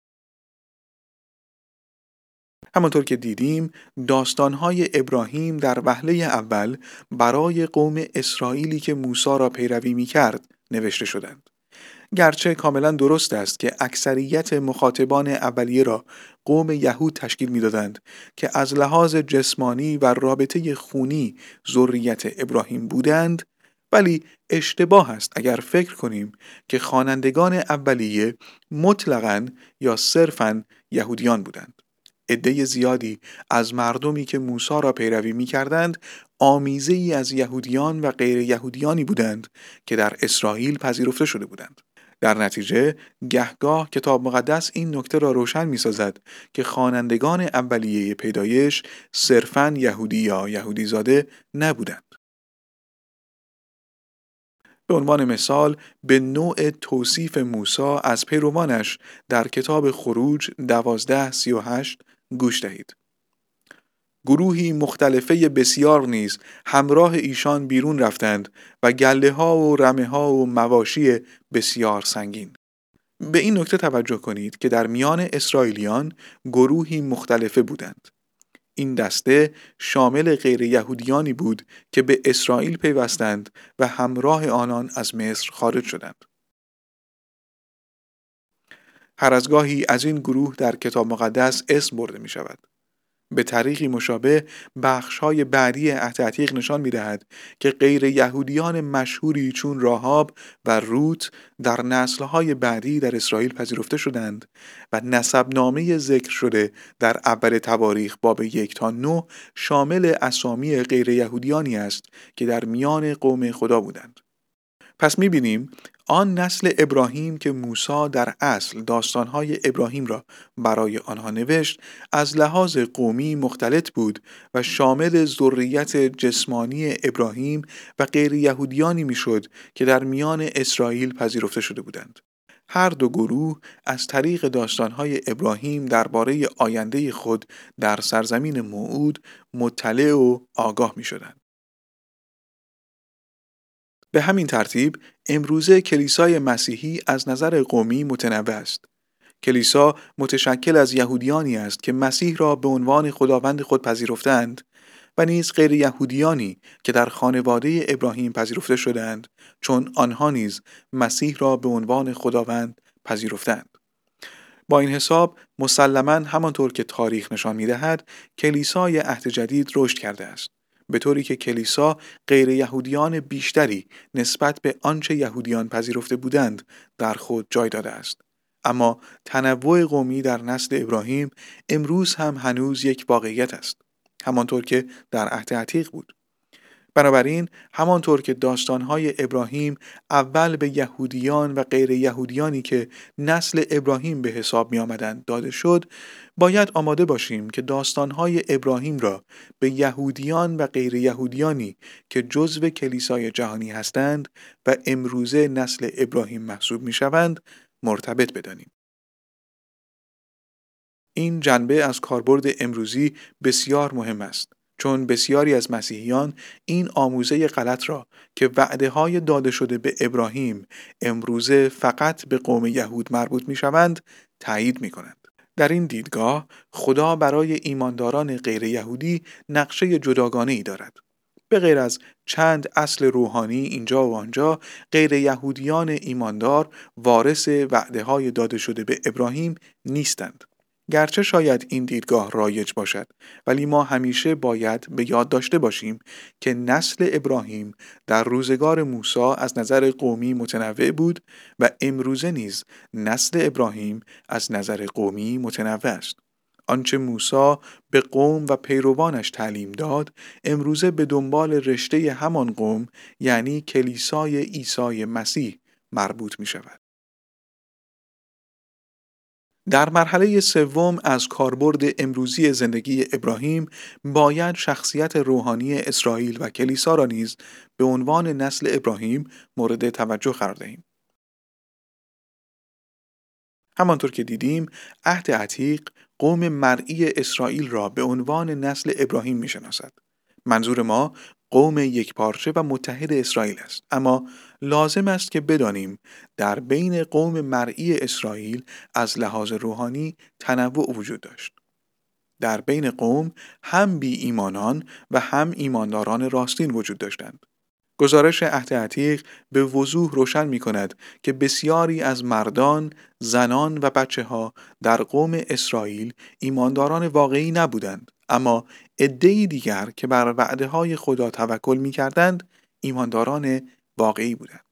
همانطور که دیدیم داستانهای ابراهیم در وهله اول برای قوم اسرائیلی که موسی را پیروی می کرد نوشته شدند. گرچه کاملا درست است که اکثریت مخاطبان اولیه را قوم یهود تشکیل می‌دادند که از لحاظ جسمانی و رابطه خونی ذریت ابراهیم بودند، ولی اشتباه است اگر فکر کنیم که خوانندگان اولیه مطلقاً یا صرفاً یهودیان بودند. عده زیادی از مردمی که موسی را پیروی می‌کردند آمیزه‌ای از یهودیان و غیر یهودیانی بودند که در اسرائیل پذیرفته شده بودند. در نتیجه گهگاه کتاب مقدس این نکته را روشن می‌سازد که خوانندگان اولیه پیدایش صرفاً یهودی یا یهودی زاده نبودند. به عنوان مثال به نوع توصیف موسی از پیروانش در کتاب خروج 12:38 گوش دهید. گروهی مختلفه بسیار نیز همراه ایشان بیرون رفتند و گله ها و رمه ها و مواشی بسیار سنگین. به این نکته توجه کنید که در میان اسرائیلیان گروهی مختلفه بودند. این دسته شامل غیر یهودیانی بود که به اسرائیل پیوستند و همراه آنان از مصر خارج شدند. هر از گاهی از این گروه در کتاب مقدس اسم برده می شود. به طریقی مشابه بخش‌های بعدی عهد عتیق نشان می‌دهد که غیر یهودیان مشهوری چون راهاب و روت در نسل‌های بعدی در اسرائیل پذیرفته شدند و نسبنامه ذکر شده در اول تواریخ باب 1 تا 9 شامل اسامی غیر یهودیانی است که در میان قوم خدا بودند. پس می‌بینیم آن نسل ابراهیم که موسی در اصل داستانهای ابراهیم را برای آنها نوشت از لحاظ قومی مختلط بود و شامل ذریت جسمانی ابراهیم و غیر یهودیانی میشد که در میان اسرائیل پذیرفته شده بودند. هر دو گروه از طریق داستانهای ابراهیم درباره آینده خود در سرزمین موعود مطلع و آگاه میشدند. به همین ترتیب امروزه کلیسای مسیحی از نظر قومی متنوع است. کلیسا متشکل از یهودیانی است که مسیح را به عنوان خداوند خود پذیرفتند و نیز غیر یهودیانی که در خانواده ابراهیم پذیرفته شدند، چون آنها نیز مسیح را به عنوان خداوند پذیرفتند. با این حساب مسلماً همانطور که تاریخ نشان می‌دهد کلیسای عهد جدید رشد کرده است، به طوری که کلیسا غیر یهودیان بیشتری نسبت به آنچه یهودیان پذیرفته بودند در خود جای داده است. اما تنوع قومی در نسل ابراهیم امروز هم هنوز یک واقعیت است، همانطور که در عهد عتیق بود. بنابراین همانطور که داستان‌های ابراهیم اول به یهودیان و غیر یهودیانی که نسل ابراهیم به حساب می آمدند داده شد، باید آماده باشیم که داستان‌های ابراهیم را به یهودیان و غیر یهودیانی که جزو کلیسای جهانی هستند و امروزه نسل ابراهیم محسوب می شوند مرتبط بدانیم. این جنبه از کاربرد امروزی بسیار مهم است، چون بسیاری از مسیحیان این آموزه غلط را که وعده‌های داده شده به ابراهیم امروزه فقط به قوم یهود مربوط می‌شوند تایید می‌کنند. در این دیدگاه خدا برای ایمانداران غیر یهودی نقشه جداگانه‌ای دارد. به غیر از چند اصل روحانی اینجا و آنجا، غیر یهودیان ایماندار وارث وعده‌های داده شده به ابراهیم نیستند. گرچه شاید این دیدگاه رایج باشد، ولی ما همیشه باید به یاد داشته باشیم که نسل ابراهیم در روزگار موسی از نظر قومی متنوع بود و امروزه نیز نسل ابراهیم از نظر قومی متنوع است. آنچه موسی به قوم و پیروانش تعلیم داد، امروزه به دنبال رشته همان قوم، یعنی کلیسای عیسی مسیح مربوط می شود. در مرحله سوم از کاربرد امروزی زندگی ابراهیم باید شخصیت روحانی اسرائیل و کلیسا را نیز به عنوان نسل ابراهیم مورد توجه قرار دهیم. همانطور که دیدیم، عهد عتیق قوم مرئی اسرائیل را به عنوان نسل ابراهیم می‌شناسد. منظور ما قوم یکپارچه و متحد اسرائیل است، اما لازم است که بدانیم در بین قوم مرئی اسرائیل از لحاظ روحانی تنوع وجود داشت. در بین قوم هم بی ایمانان و هم ایمانداران راستین وجود داشتند. گزارش عهد عتیق به وضوح روشن می کند که بسیاری از مردان، زنان و بچه ها در قوم اسرائیل ایمانداران واقعی نبودند، اما عده‌ای دیگر که بر وعده های خدا توکل می کردند ایمانداران واقعی بودند.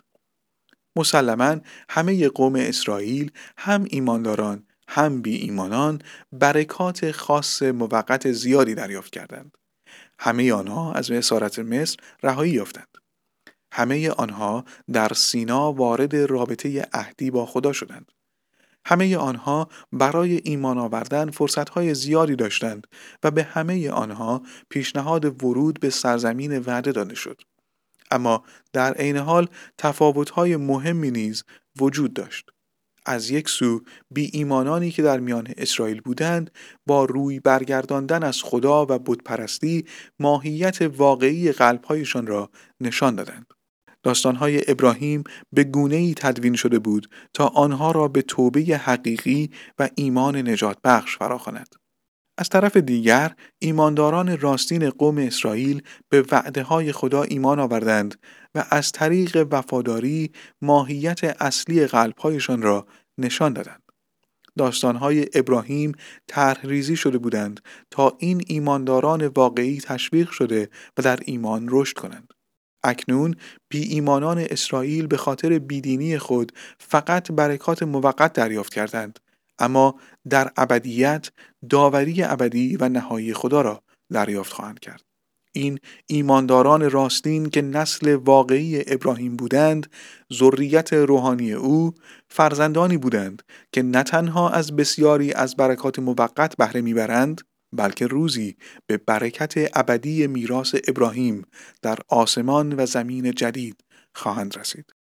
مسلماً همه قوم اسرائیل هم ایمانداران هم بی ایمانان برکات خاص موقت زیادی دریافت کردند. همه آنها از اسارت مصر رهایی یافتند. همه آنها در سینا وارد رابطه عهدی با خدا شدند. همه آنها برای ایمان آوردن فرصتهای زیادی داشتند و به همه آنها پیشنهاد ورود به سرزمین وعده داده شد. اما در عین حال تفاوت‌های مهمی نیز وجود داشت. از یک سو بی ایمانانی که در میان اسرائیل بودند با روی برگرداندن از خدا و بتپرستی ماهیت واقعی قلب‌هایشان را نشان دادند. داستان‌های ابراهیم به گونه‌ای تدوین شده بود تا آنها را به توبه حقیقی و ایمان نجات بخش فراخواند. از طرف دیگر ایمانداران راستین قوم اسرائیل به وعده‌های خدا ایمان آوردند و از طریق وفاداری ماهیت اصلی قلب‌هایشان را نشان دادند. داستان‌های ابراهیم طرح‌ریزی شده بودند تا این ایمانداران واقعی تشویق شده و در ایمان رشد کنند. اکنون بی ایمانان اسرائیل به خاطر بیدینی خود فقط برکات موقت دریافت کردند، اما در ابدیت داوری ابدی و نهایی خدا را دریافت خواهند کرد. این ایمانداران راستین که نسل واقعی ابراهیم بودند، ذریت روحانی او، فرزندانی بودند که نه تنها از بسیاری از برکات موقت بهره میبرند، بلکه روزی به برکت ابدی میراث ابراهیم در آسمان و زمین جدید خواهند رسید.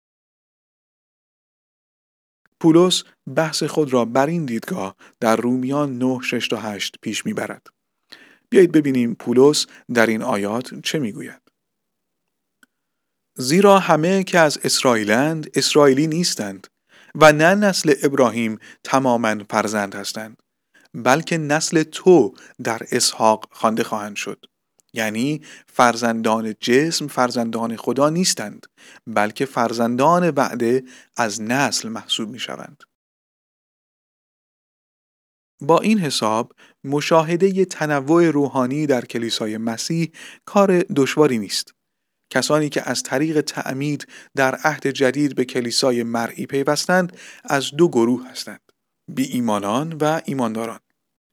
پولس بحث خود را بر این دیدگاه در رومیان 9:6-8 پیش میبرد. بیایید ببینیم پولس در این آیات چه میگوید. زیرا همه که از اسرائیلند اسرائیلی نیستند و نه نسل ابراهیم تماماً فرزند هستند، بلکه نسل تو در اسحاق خوانده خواهند شد. یعنی فرزندان جسم فرزندان خدا نیستند، بلکه فرزندان وعده از نسل محسوب می شوند. با این حساب مشاهده تنوع روحانی در کلیسای مسیح کار دشواری نیست. کسانی که از طریق تعمید در عهد جدید به کلیسای مرئی پیوستند از دو گروه هستند: بی ایمانان و ایمانداران.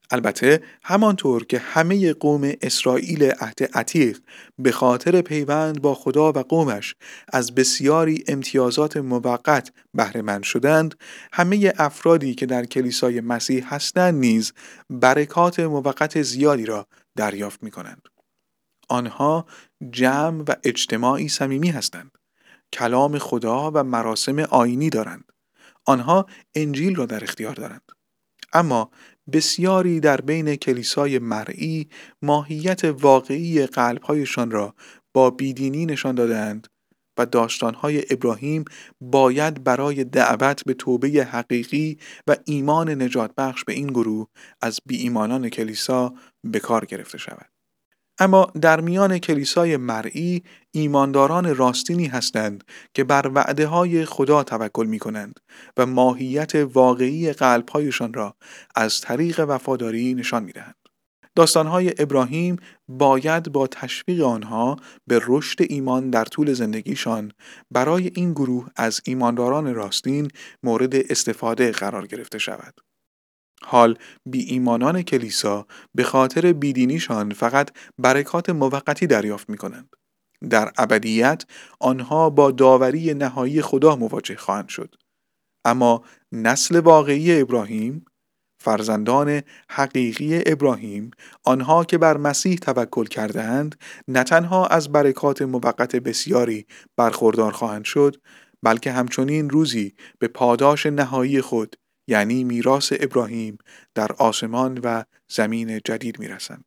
البته همانطور که همه قوم اسرائیل عهد عتیق به خاطر پیوند با خدا و قومش از بسیاری امتیازات موقت بهره مند شدند، همه افرادی که در کلیسای مسیح هستند نیز برکات موقت زیادی را دریافت می کنند. آنها جمع و اجتماعی صمیمی هستند. کلام خدا و مراسم آیینی دارند. آنها انجیل را در اختیار دارند. اما بسیاری در بین کلیسای مرئی ماهیت واقعی قلب‌هایشان را با بیدینی نشان دادند و داستان‌های ابراهیم باید برای دعوت به توبه حقیقی و ایمان نجات بخش به این گروه از بی‌ایمانان کلیسا به کار گرفته شود. اما در میان کلیسای مرئی ایمانداران راستینی هستند که بر وعده‌های خدا توکل می‌کنند و ماهیت واقعی قلب‌هایشان را از طریق وفاداری نشان می‌دهند. داستان‌های ابراهیم باید با تشویق آنها به رشد ایمان در طول زندگیشان برای این گروه از ایمانداران راستین مورد استفاده قرار گرفته شود. حال بی ایمانان کلیسا به خاطر بیدینیشان فقط برکات موقتی دریافت می کنند. در ابدیت آنها با داوری نهایی خدا مواجه خواهند شد. اما نسل واقعی ابراهیم، فرزندان حقیقی ابراهیم، آنها که بر مسیح توکل کرده‌اند، نه تنها از برکات موقت بسیاری برخوردار خواهند شد، بلکه همچنین روزی به پاداش نهایی خود، یعنی میراث ابراهیم، در آسمان و زمین جدید میرسند.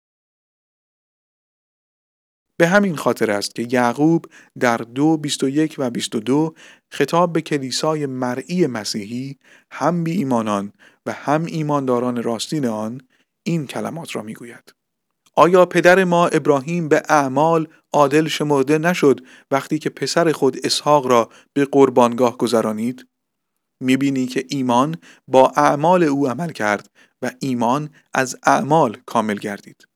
به همین خاطر است که یعقوب در 2:21 و 22 خطاب به کلیسای مرئی مسیحی، هم بی ایمانان و هم ایمانداران راستین آن، این کلمات را میگوید: آیا پدر ما ابراهیم به اعمال عادل شمرده نشد وقتی که پسر خود اسحاق را به قربانگاه گذرانید؟ میبینی که ایمان با اعمال او عمل کرد و ایمان از اعمال کامل گردید.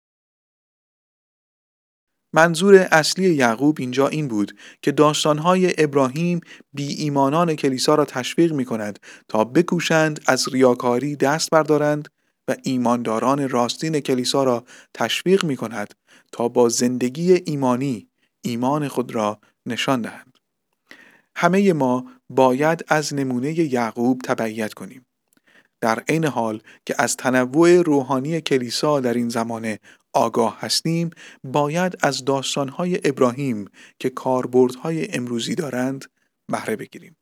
منظور اصلی یعقوب اینجا این بود که داستانهای ابراهیم بی ایمانان کلیسا را تشویق می کند تا بکوشند از ریاکاری دست بردارند و ایمانداران راستین کلیسا را تشویق می کند تا با زندگی ایمانی ایمان خود را نشان دهند. همه ما باید از نمونه یعقوب تبعیت کنیم. در عین حال که از تنوع روحانی کلیسا در این زمانه آگاه هستیم، باید از داستانهای ابراهیم که کاربردهای امروزی دارند بهره بگیریم.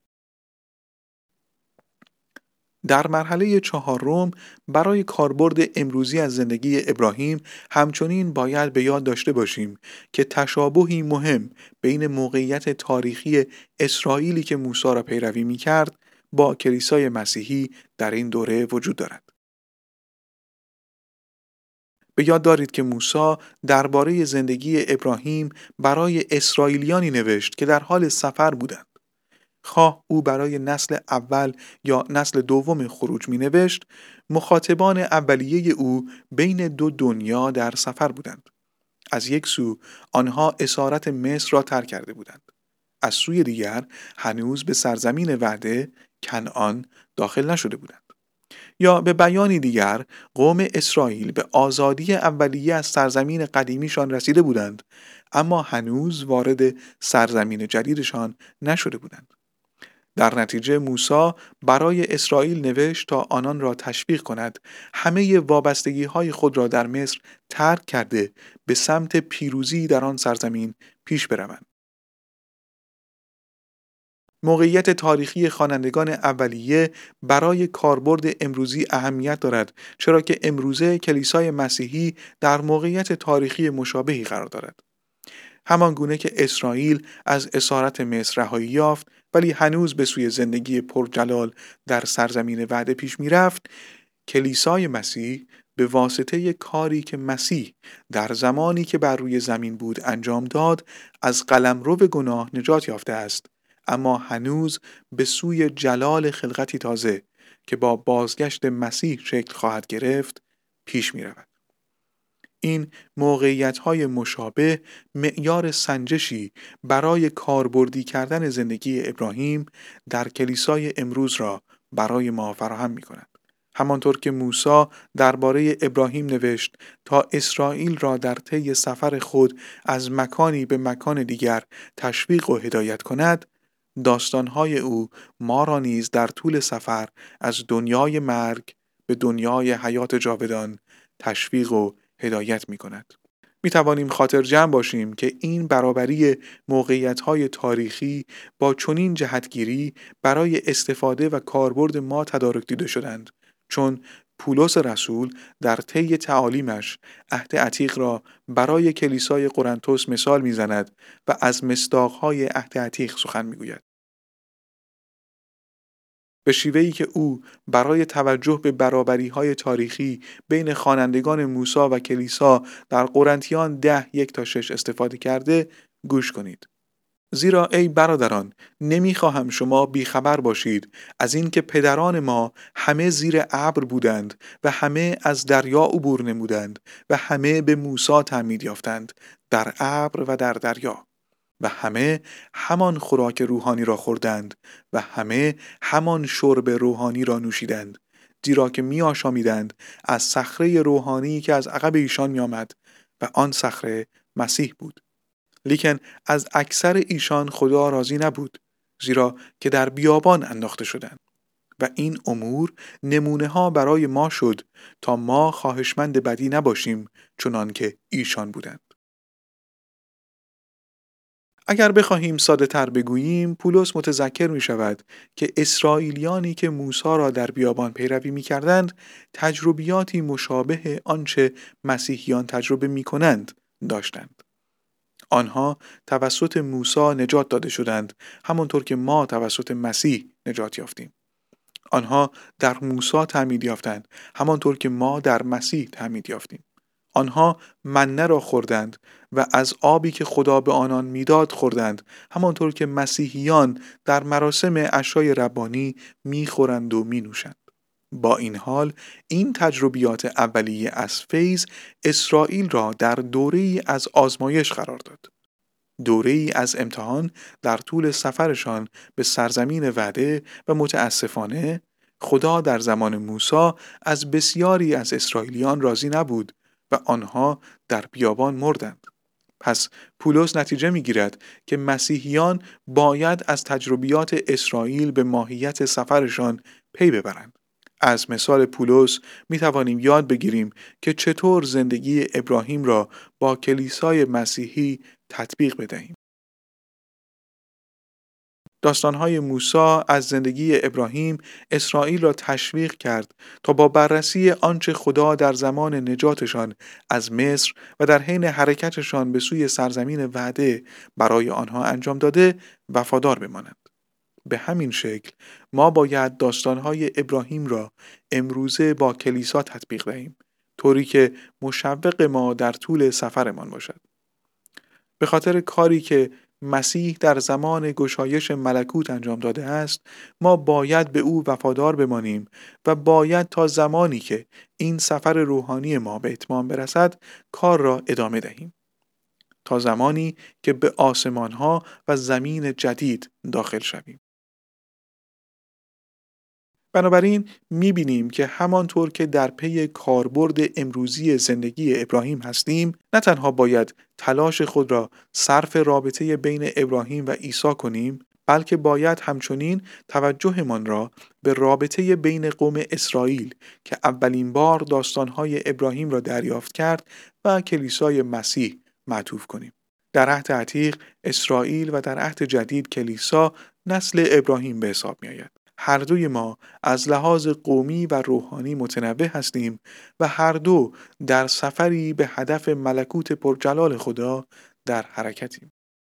در مرحله 4 برای کاربرد امروزی از زندگی ابراهیم همچنین باید به یاد داشته باشیم که تشابهی مهم بین موقعیت تاریخی اسرائیلی که موسی را پیروی می‌کرد با کلیسای مسیحی در این دوره وجود دارد. به یاد دارید که موسی درباره زندگی ابراهیم برای اسرائیلیانی نوشت که در حال سفر بودند. خواه او برای نسل اول یا نسل دوم خروج می نوشت، مخاطبان اولیه او بین دو دنیا در سفر بودند. از یک سو آنها اسارت مصر را ترک کرده بودند. از سوی دیگر هنوز به سرزمین وعده کنعان داخل نشده بودند. یا به بیانی دیگر قوم اسرائیل به آزادی اولیه از سرزمین قدیمیشان رسیده بودند، اما هنوز وارد سرزمین جدیدشان نشده بودند. در نتیجه موسی برای اسرائیل نوشت تا آنان را تشویق کند همه وابستگی‌های خود را در مصر ترک کرده به سمت پیروزی در آن سرزمین پیش بروند. موقعیت تاریخی خوانندگان اولیه برای کاربرد امروزی اهمیت دارد، چرا که امروزه کلیسای مسیحی در موقعیت تاریخی مشابهی قرار دارد. همان گونه که اسرائیل از اسارت مصر رهایی یافت ولی هنوز به سوی زندگی پرجلال در سرزمین وعده پیش می رفت، کلیسای مسیح به واسطه کاری که مسیح در زمانی که بر روی زمین بود انجام داد از قلمرو گناه نجات یافته است، اما هنوز به سوی جلال خلقتی تازه که با بازگشت مسیح شکل خواهد گرفت پیش می رود. این موقعیت‌های مشابه معیار سنجشی برای کاربردی کردن زندگی ابراهیم در کلیسای امروز را برای ما فراهم می‌کند. همانطور که موسی درباره ابراهیم نوشت تا اسرائیل را در طی سفر خود از مکانی به مکان دیگر تشویق و هدایت کند، داستانهای او ما را نیز در طول سفر از دنیای مرگ به دنیای حیات جاودان تشویق و هدایت می کند. می توانیم خاطر جمع باشیم که این برابری موقعیت‌های تاریخی با چنین جهتگیری برای استفاده و کاربرد ما تدارک دیده شدند، چون پولس رسول در طی تعالیمش عهد عتیق را برای کلیسای قرنتس مثال می‌زند و از مصداق‌های عهد عتیق سخن می‌گوید. به شیوهی که او برای توجه به برابری‌های تاریخی بین خوانندگان موسی و کلیسا در قرنتیان 10:1-6 استفاده کرده گوش کنید. زیرا ای برادران، نمیخواهم شما بیخبر باشید از این که پدران ما همه زیر ابر بودند و همه از دریا عبور نمودند و همه به موسی تعمید یافتند در ابر و در دریا و همه همان خوراک روحانی را خوردند و همه همان شرب روحانی را نوشیدند، زیرا که می آشامیدند از صخره روحانی که از عقب ایشان می آمد و آن صخره مسیح بود. لیکن از اکثر ایشان خدا راضی نبود، زیرا که در بیابان انداخته شدند و این امور نمونه ها برای ما شد تا ما خواهشمند بدی نباشیم چنان که ایشان بودند. اگر بخواهیم ساده تر بگوییم، پولس متذکر می شود که اسرائیلیانی که موسی را در بیابان پیروی می کردند تجربیاتی مشابه آنچه مسیحیان تجربه می کنند داشتند. آنها توسط موسی نجات داده شدند، همانطور که ما توسط مسیح نجات یافتیم. آنها در موسی تعمید یافتند، همانطور که ما در مسیح تعمید یافتیم. آنها منه را خوردند و از آبی که خدا به آنان میداد خوردند، همانطور که مسیحیان در مراسم عشای ربانی میخورند و مینوشند. با این حال این تجربیات اولیه از فیض اسرائیل را در دوره‌ای از آزمایش قرار داد. دوره‌ای از امتحان در طول سفرشان به سرزمین وعده و متاسفانه خدا در زمان موسی از بسیاری از اسرائیلیان راضی نبود و آنها در بیابان مردند. پس پولس نتیجه می‌گیرد که مسیحیان باید از تجربیات اسرائیل به ماهیت سفرشان پی ببرند. از مثال پولس می توانیم یاد بگیریم که چطور زندگی ابراهیم را با کلیسای مسیحی تطبیق بدهیم. داستان‌های موسی از زندگی ابراهیم اسرائیل را تشویق کرد تا با بررسی آنچه خدا در زمان نجاتشان از مصر و در حین حرکتشان به سوی سرزمین وعده برای آنها انجام داده وفادار بمانند. به همین شکل ما باید داستان‌های ابراهیم را امروزه با کلیسا تطبیق دهیم، طوری که مشوق ما در طول سفرمان باشد. به خاطر کاری که مسیح در زمان گشایش ملکوت انجام داده است، ما باید به او وفادار بمانیم و باید تا زمانی که این سفر روحانی ما به اتمام برسد کار را ادامه دهیم. تا زمانی که به آسمان‌ها و زمین جدید داخل شویم. بنابراین می‌بینیم که همانطور که در پی کاربرد امروزی زندگی ابراهیم هستیم، نه تنها باید تلاش خود را صرف رابطه بین ابراهیم و عیسی کنیم، بلکه باید همچنین توجهمان را به رابطه بین قوم اسرائیل که اولین بار داستان‌های ابراهیم را دریافت کرد و کلیسای مسیح معطوف کنیم. در عهد عتیق اسرائیل و در عهد جدید کلیسا نسل ابراهیم به حساب می‌آید. هر دوی ما از لحاظ قومی و روحانی متنوع هستیم و هر دو در سفری به هدف ملکوت پرجلال خدا در حرکتیم.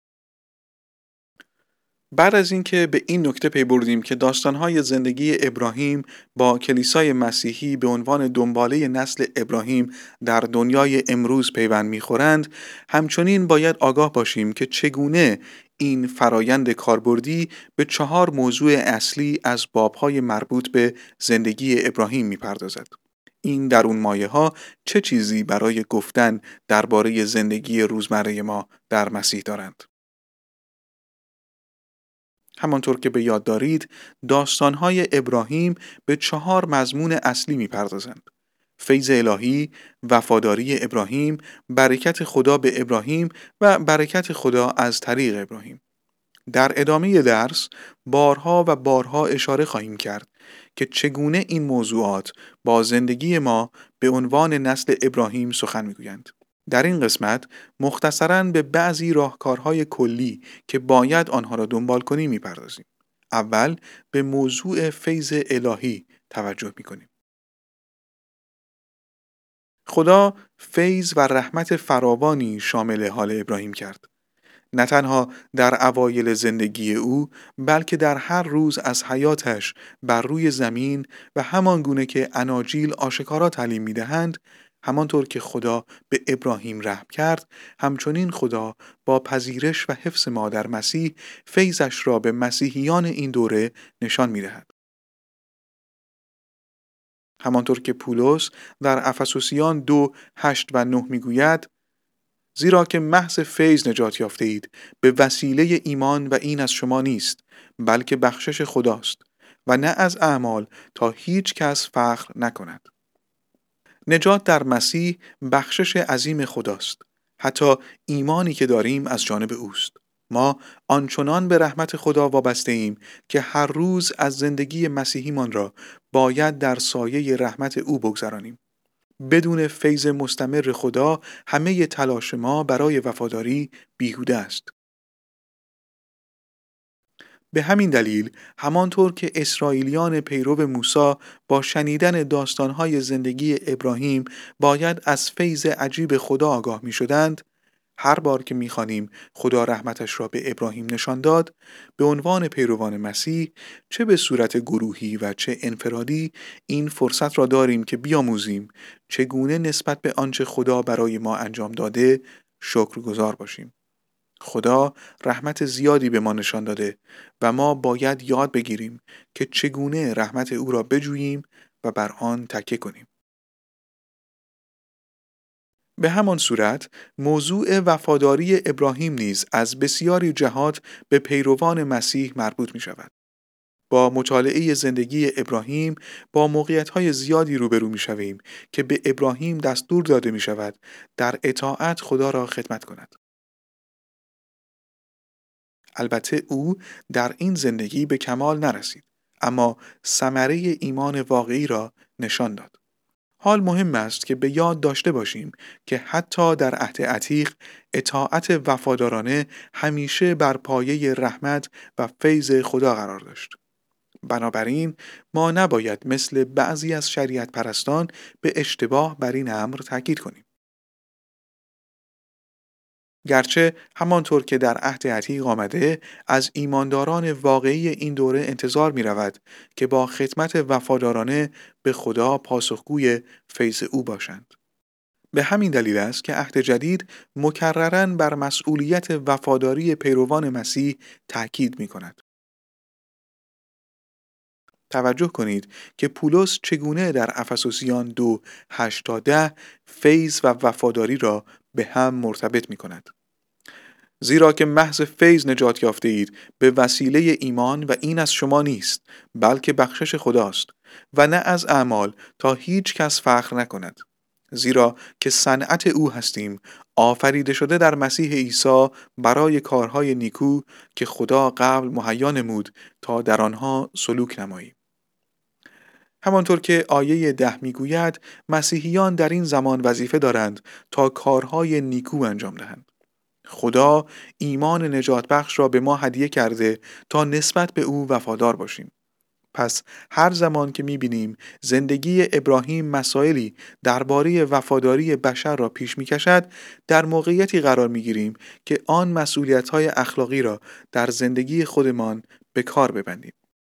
بعد از اینکه به این نکته پی بردیم که داستان‌های زندگی ابراهیم با کلیسای مسیحی به عنوان دنباله نسل ابراهیم در دنیای امروز پیوند می‌خورند، همچنین باید آگاه باشیم که چگونه این فرایند کاربردی به 4 موضوع اصلی از باب‌های مربوط به زندگی ابراهیم می‌پردازد. این درون مایه‌ها چه چیزی برای گفتن درباره زندگی روزمره ما در مسیح دارند؟ همانطور که به یاد دارید، داستان‌های ابراهیم به 4 مضمون اصلی می‌پردازند: فیض الهی، وفاداری ابراهیم، برکت خدا به ابراهیم و برکت خدا از طریق ابراهیم. در ادامه درس بارها و بارها اشاره خواهیم کرد که چگونه این موضوعات با زندگی ما به عنوان نسل ابراهیم سخن میگویند. در این قسمت مختصراً به بعضی راهکارهای کلی که باید آنها را دنبال کنیم میپردازیم. اول به موضوع فیض الهی توجه میکنیم. خدا فیض و رحمت فراوانی شامل حال ابراهیم کرد. نه تنها در اوایل زندگی او، بلکه در هر روز از حیاتش بر روی زمین و همان گونه که اناجیل آشکارا تعلیم می‌دهند، همانطور که خدا به ابراهیم رحم کرد، همچنین خدا با پذیرش و حفظ ما در مسیح فیضش را به مسیحیان این دوره نشان می‌دهد. همانطور که پولس در افسوسیان 2:8-9 می‌گوید: زیرا که محض فیض نجات یافته اید به وسیله ایمان و این از شما نیست، بلکه بخشش خداست و نه از اعمال تا هیچ کس فخر نکند. نجات در مسیح بخشش عظیم خداست. حتی ایمانی که داریم از جانب اوست. ما آنچنان به رحمت خدا وابسته ایم که هر روز از زندگی مسیحیمان را باید در سایه رحمت او بگذرانیم. بدون فیض مستمر خدا همه تلاش ما برای وفاداری بیهوده است. به همین دلیل همانطور که اسرائیلیان پیرو موسی با شنیدن داستانهای زندگی ابراهیم باید از فیض عجیب خدا آگاه می شدند، هر بار که می خوانیم خدا رحمتش را به ابراهیم نشان داد، به عنوان پیروان مسیح چه به صورت گروهی و چه انفرادی این فرصت را داریم که بیاموزیم چگونه نسبت به آنچه خدا برای ما انجام داده شکرگزار باشیم. خدا رحمت زیادی به ما نشان داده و ما باید یاد بگیریم که چگونه رحمت او را بجوییم و بر آن تکیه کنیم. به همان صورت موضوع وفاداری ابراهیم نیز از بسیاری جهات به پیروان مسیح مربوط می شود. با مطالعه زندگی ابراهیم با موقعیت‌های زیادی روبرو می‌شویم که به ابراهیم دستور داده می‌شود در اطاعت خدا را خدمت کند. البته او در این زندگی به کمال نرسید، اما ثمره ایمان واقعی را نشان داد. حال مهم است که به یاد داشته باشیم که حتی در عهد عتیق اطاعت وفادارانه همیشه بر پایه رحمت و فیض خدا قرار داشت. بنابراین ما نباید مثل بعضی از شریعت پرستان به اشتباه بر این امر تاکید کنیم. گرچه همانطور که در عهد عتیق آمده از ایمانداران واقعی این دوره انتظار می رود که با خدمت وفادارانه به خدا پاسخگوی فیض او باشند. به همین دلیل است که عهد جدید مکرراً بر مسئولیت وفاداری پیروان مسیح تاکید می کند. توجه کنید که پولس چگونه در افسوسیان 2:8-10 فیض و وفاداری را به هم مرتبط می کند. زیرا که محض فیض نجات یافته اید به وسیله ایمان و این از شما نیست، بلکه بخشش خداست و نه از اعمال تا هیچ کس فخر نکند. زیرا که صنعت او هستیم، آفریده شده در مسیح عیسی برای کارهای نیکو که خدا قبل مهیا نمود تا در آنها سلوک نماییم. همانطور که آیه 10 میگوید مسیحیان در این زمان وظیفه دارند تا کارهای نیکو انجام دهند. خدا ایمان نجات بخش را به ما هدیه کرده تا نسبت به او وفادار باشیم. پس هر زمان که می‌بینیم زندگی ابراهیم مسائلی درباره وفاداری بشر را پیش می‌کشد، در موقعیتی قرار می‌گیریم که آن مسئولیت‌های اخلاقی را در زندگی خودمان به کار ببندیم.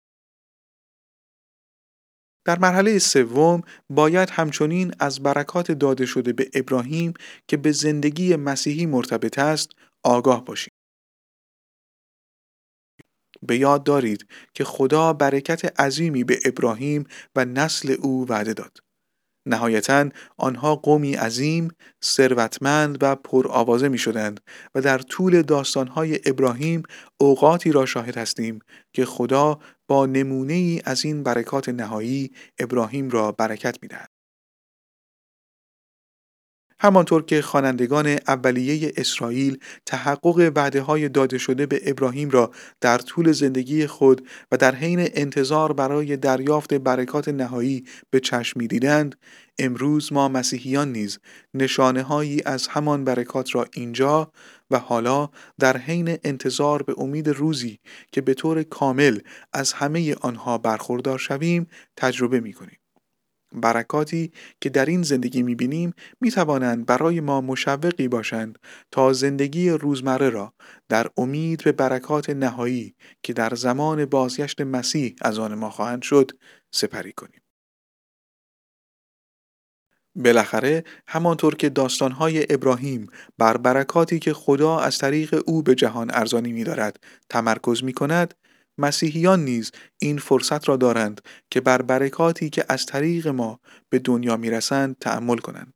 در مرحله سوم باید همچنین از برکات داده شده به ابراهیم که به زندگی مسیحی مرتبط است آگاه باشیم. به یاد دارید که خدا برکت عظیمی به ابراهیم و نسل او وعده داد. نهایتاً آنها قومی عظیم، ثروتمند و پرآوازه می‌شدند و در طول داستان‌های ابراهیم اوقاتی را شاهد هستیم که خدا با نمونه‌ای از این برکات نهایی ابراهیم را برکت می‌دهد. همانطور که خوانندگان اولیه اسرائیل تحقق وعده‌های داده شده به ابراهیم را در طول زندگی خود و در حین انتظار برای دریافت برکات نهایی به چشم می‌دیدند، امروز ما مسیحیان نیز نشانه‌هایی از همان برکات را اینجا و حالا در حین انتظار به امید روزی که به طور کامل از همه آنها برخوردار شویم تجربه می‌کنیم. برکاتی که در این زندگی می‌بینیم می‌توانند برای ما مشوقی باشند تا زندگی روزمره را در امید به برکات نهایی که در زمان بازگشت مسیح از آن ما خواهند شد سپری کنیم. بالاخره همانطور که داستان‌های ابراهیم بر برکاتی که خدا از طریق او به جهان ارزانی می‌دارد تمرکز می‌کند، مسیحیان نیز این فرصت را دارند که بر برکاتی که از طریق ما به دنیا می‌رسند تأمل کنند.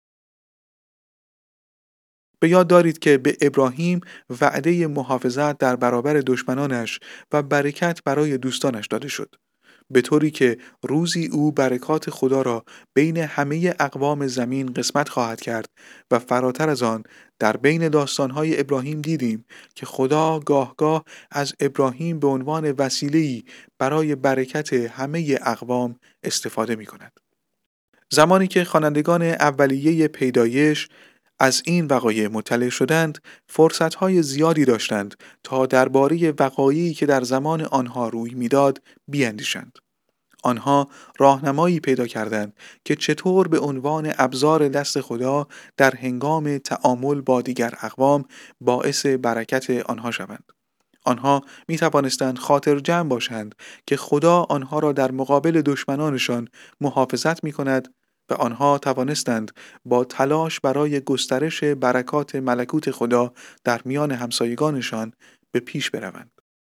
به یاد دارید که به ابراهیم وعده محافظت در برابر دشمنانش و برکت برای دوستانش داده شد، به طوری که روزی او برکات خدا را بین همه اقوام زمین قسمت خواهد کرد و فراتر از آن در بین داستانهای ابراهیم دیدیم که خدا گاه از ابراهیم به عنوان وسیله‌ای برای برکت همه اقوام استفاده می کند. زمانی که خوانندگان اولیه پیدایش از این وقایع مطلع شدند، فرصت‌های زیادی داشتند تا درباره وقایعی که در زمان آنها روی می‌داد بیندیشند. آنها راهنمایی پیدا کردند که چطور به عنوان ابزار دست خدا در هنگام تعامل با دیگر اقوام باعث برکت آنها شوند. آنها می توانستند خاطر جمع باشند که خدا آنها را در مقابل دشمنانشان محافظت می کند و آنها توانستند با تلاش برای گسترش برکات ملکوت خدا در میان همسایگانشان به پیش بروند.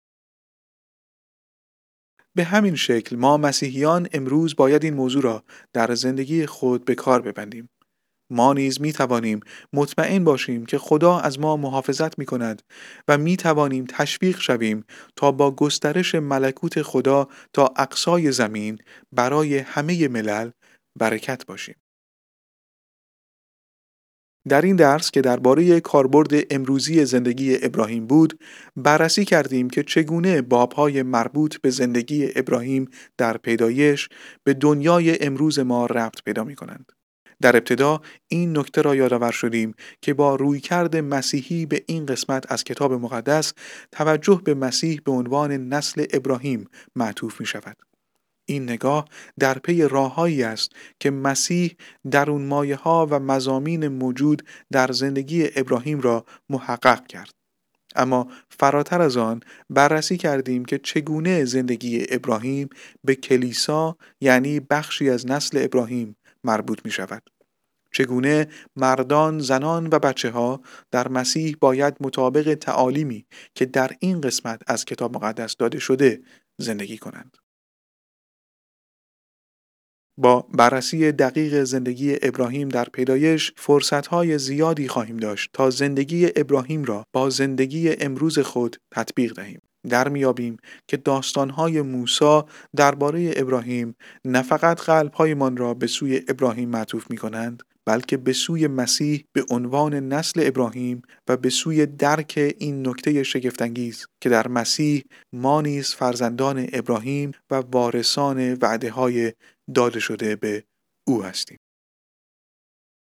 به همین شکل ما مسیحیان امروز باید این موضوع را در زندگی خود به کار ببندیم. ما نیز می توانیم مطمئن باشیم که خدا از ما محافظت می کند و می توانیم تشویق شویم تا با گسترش ملکوت خدا تا اقصای زمین برای همه ملل برکت باشیم. در این درس که درباره کاربرد امروزی زندگی ابراهیم بود، بررسی کردیم که چگونه باب‌های مربوط به زندگی ابراهیم در پیدایش به دنیای امروز ما ربط پیدا می‌کنند. در ابتدا این نکته را یادآور شدیم که با رویکرد مسیحی به این قسمت از کتاب مقدس توجه به مسیح به عنوان نسل ابراهیم معطوف می‌شود. این نگاه در پی راههایی است که مسیح درون مایه‌ها و مضامین موجود در زندگی ابراهیم را محقق کرد. اما فراتر از آن بررسی کردیم که چگونه زندگی ابراهیم به کلیسا یعنی بخشی از نسل ابراهیم مربوط می شود. چگونه مردان، زنان و بچه‌ها در مسیح باید مطابق تعالیمی که در این قسمت از کتاب مقدس داده شده زندگی کنند. با بررسی دقیق زندگی ابراهیم در پیدایش فرصتهای زیادی خواهیم داشت تا زندگی ابراهیم را با زندگی امروز خود تطبیق دهیم. در میابیم که داستانهای موسی درباره ابراهیم نه فقط قلبهایمان را به سوی ابراهیم معطوف می کنند، بلکه به سوی مسیح به عنوان نسل ابراهیم و به سوی درک این نکته شگفت‌انگیز که در مسیح ما نیز فرزندان ابراهیم و وارثان وعده‌های داده شده به او هستیم.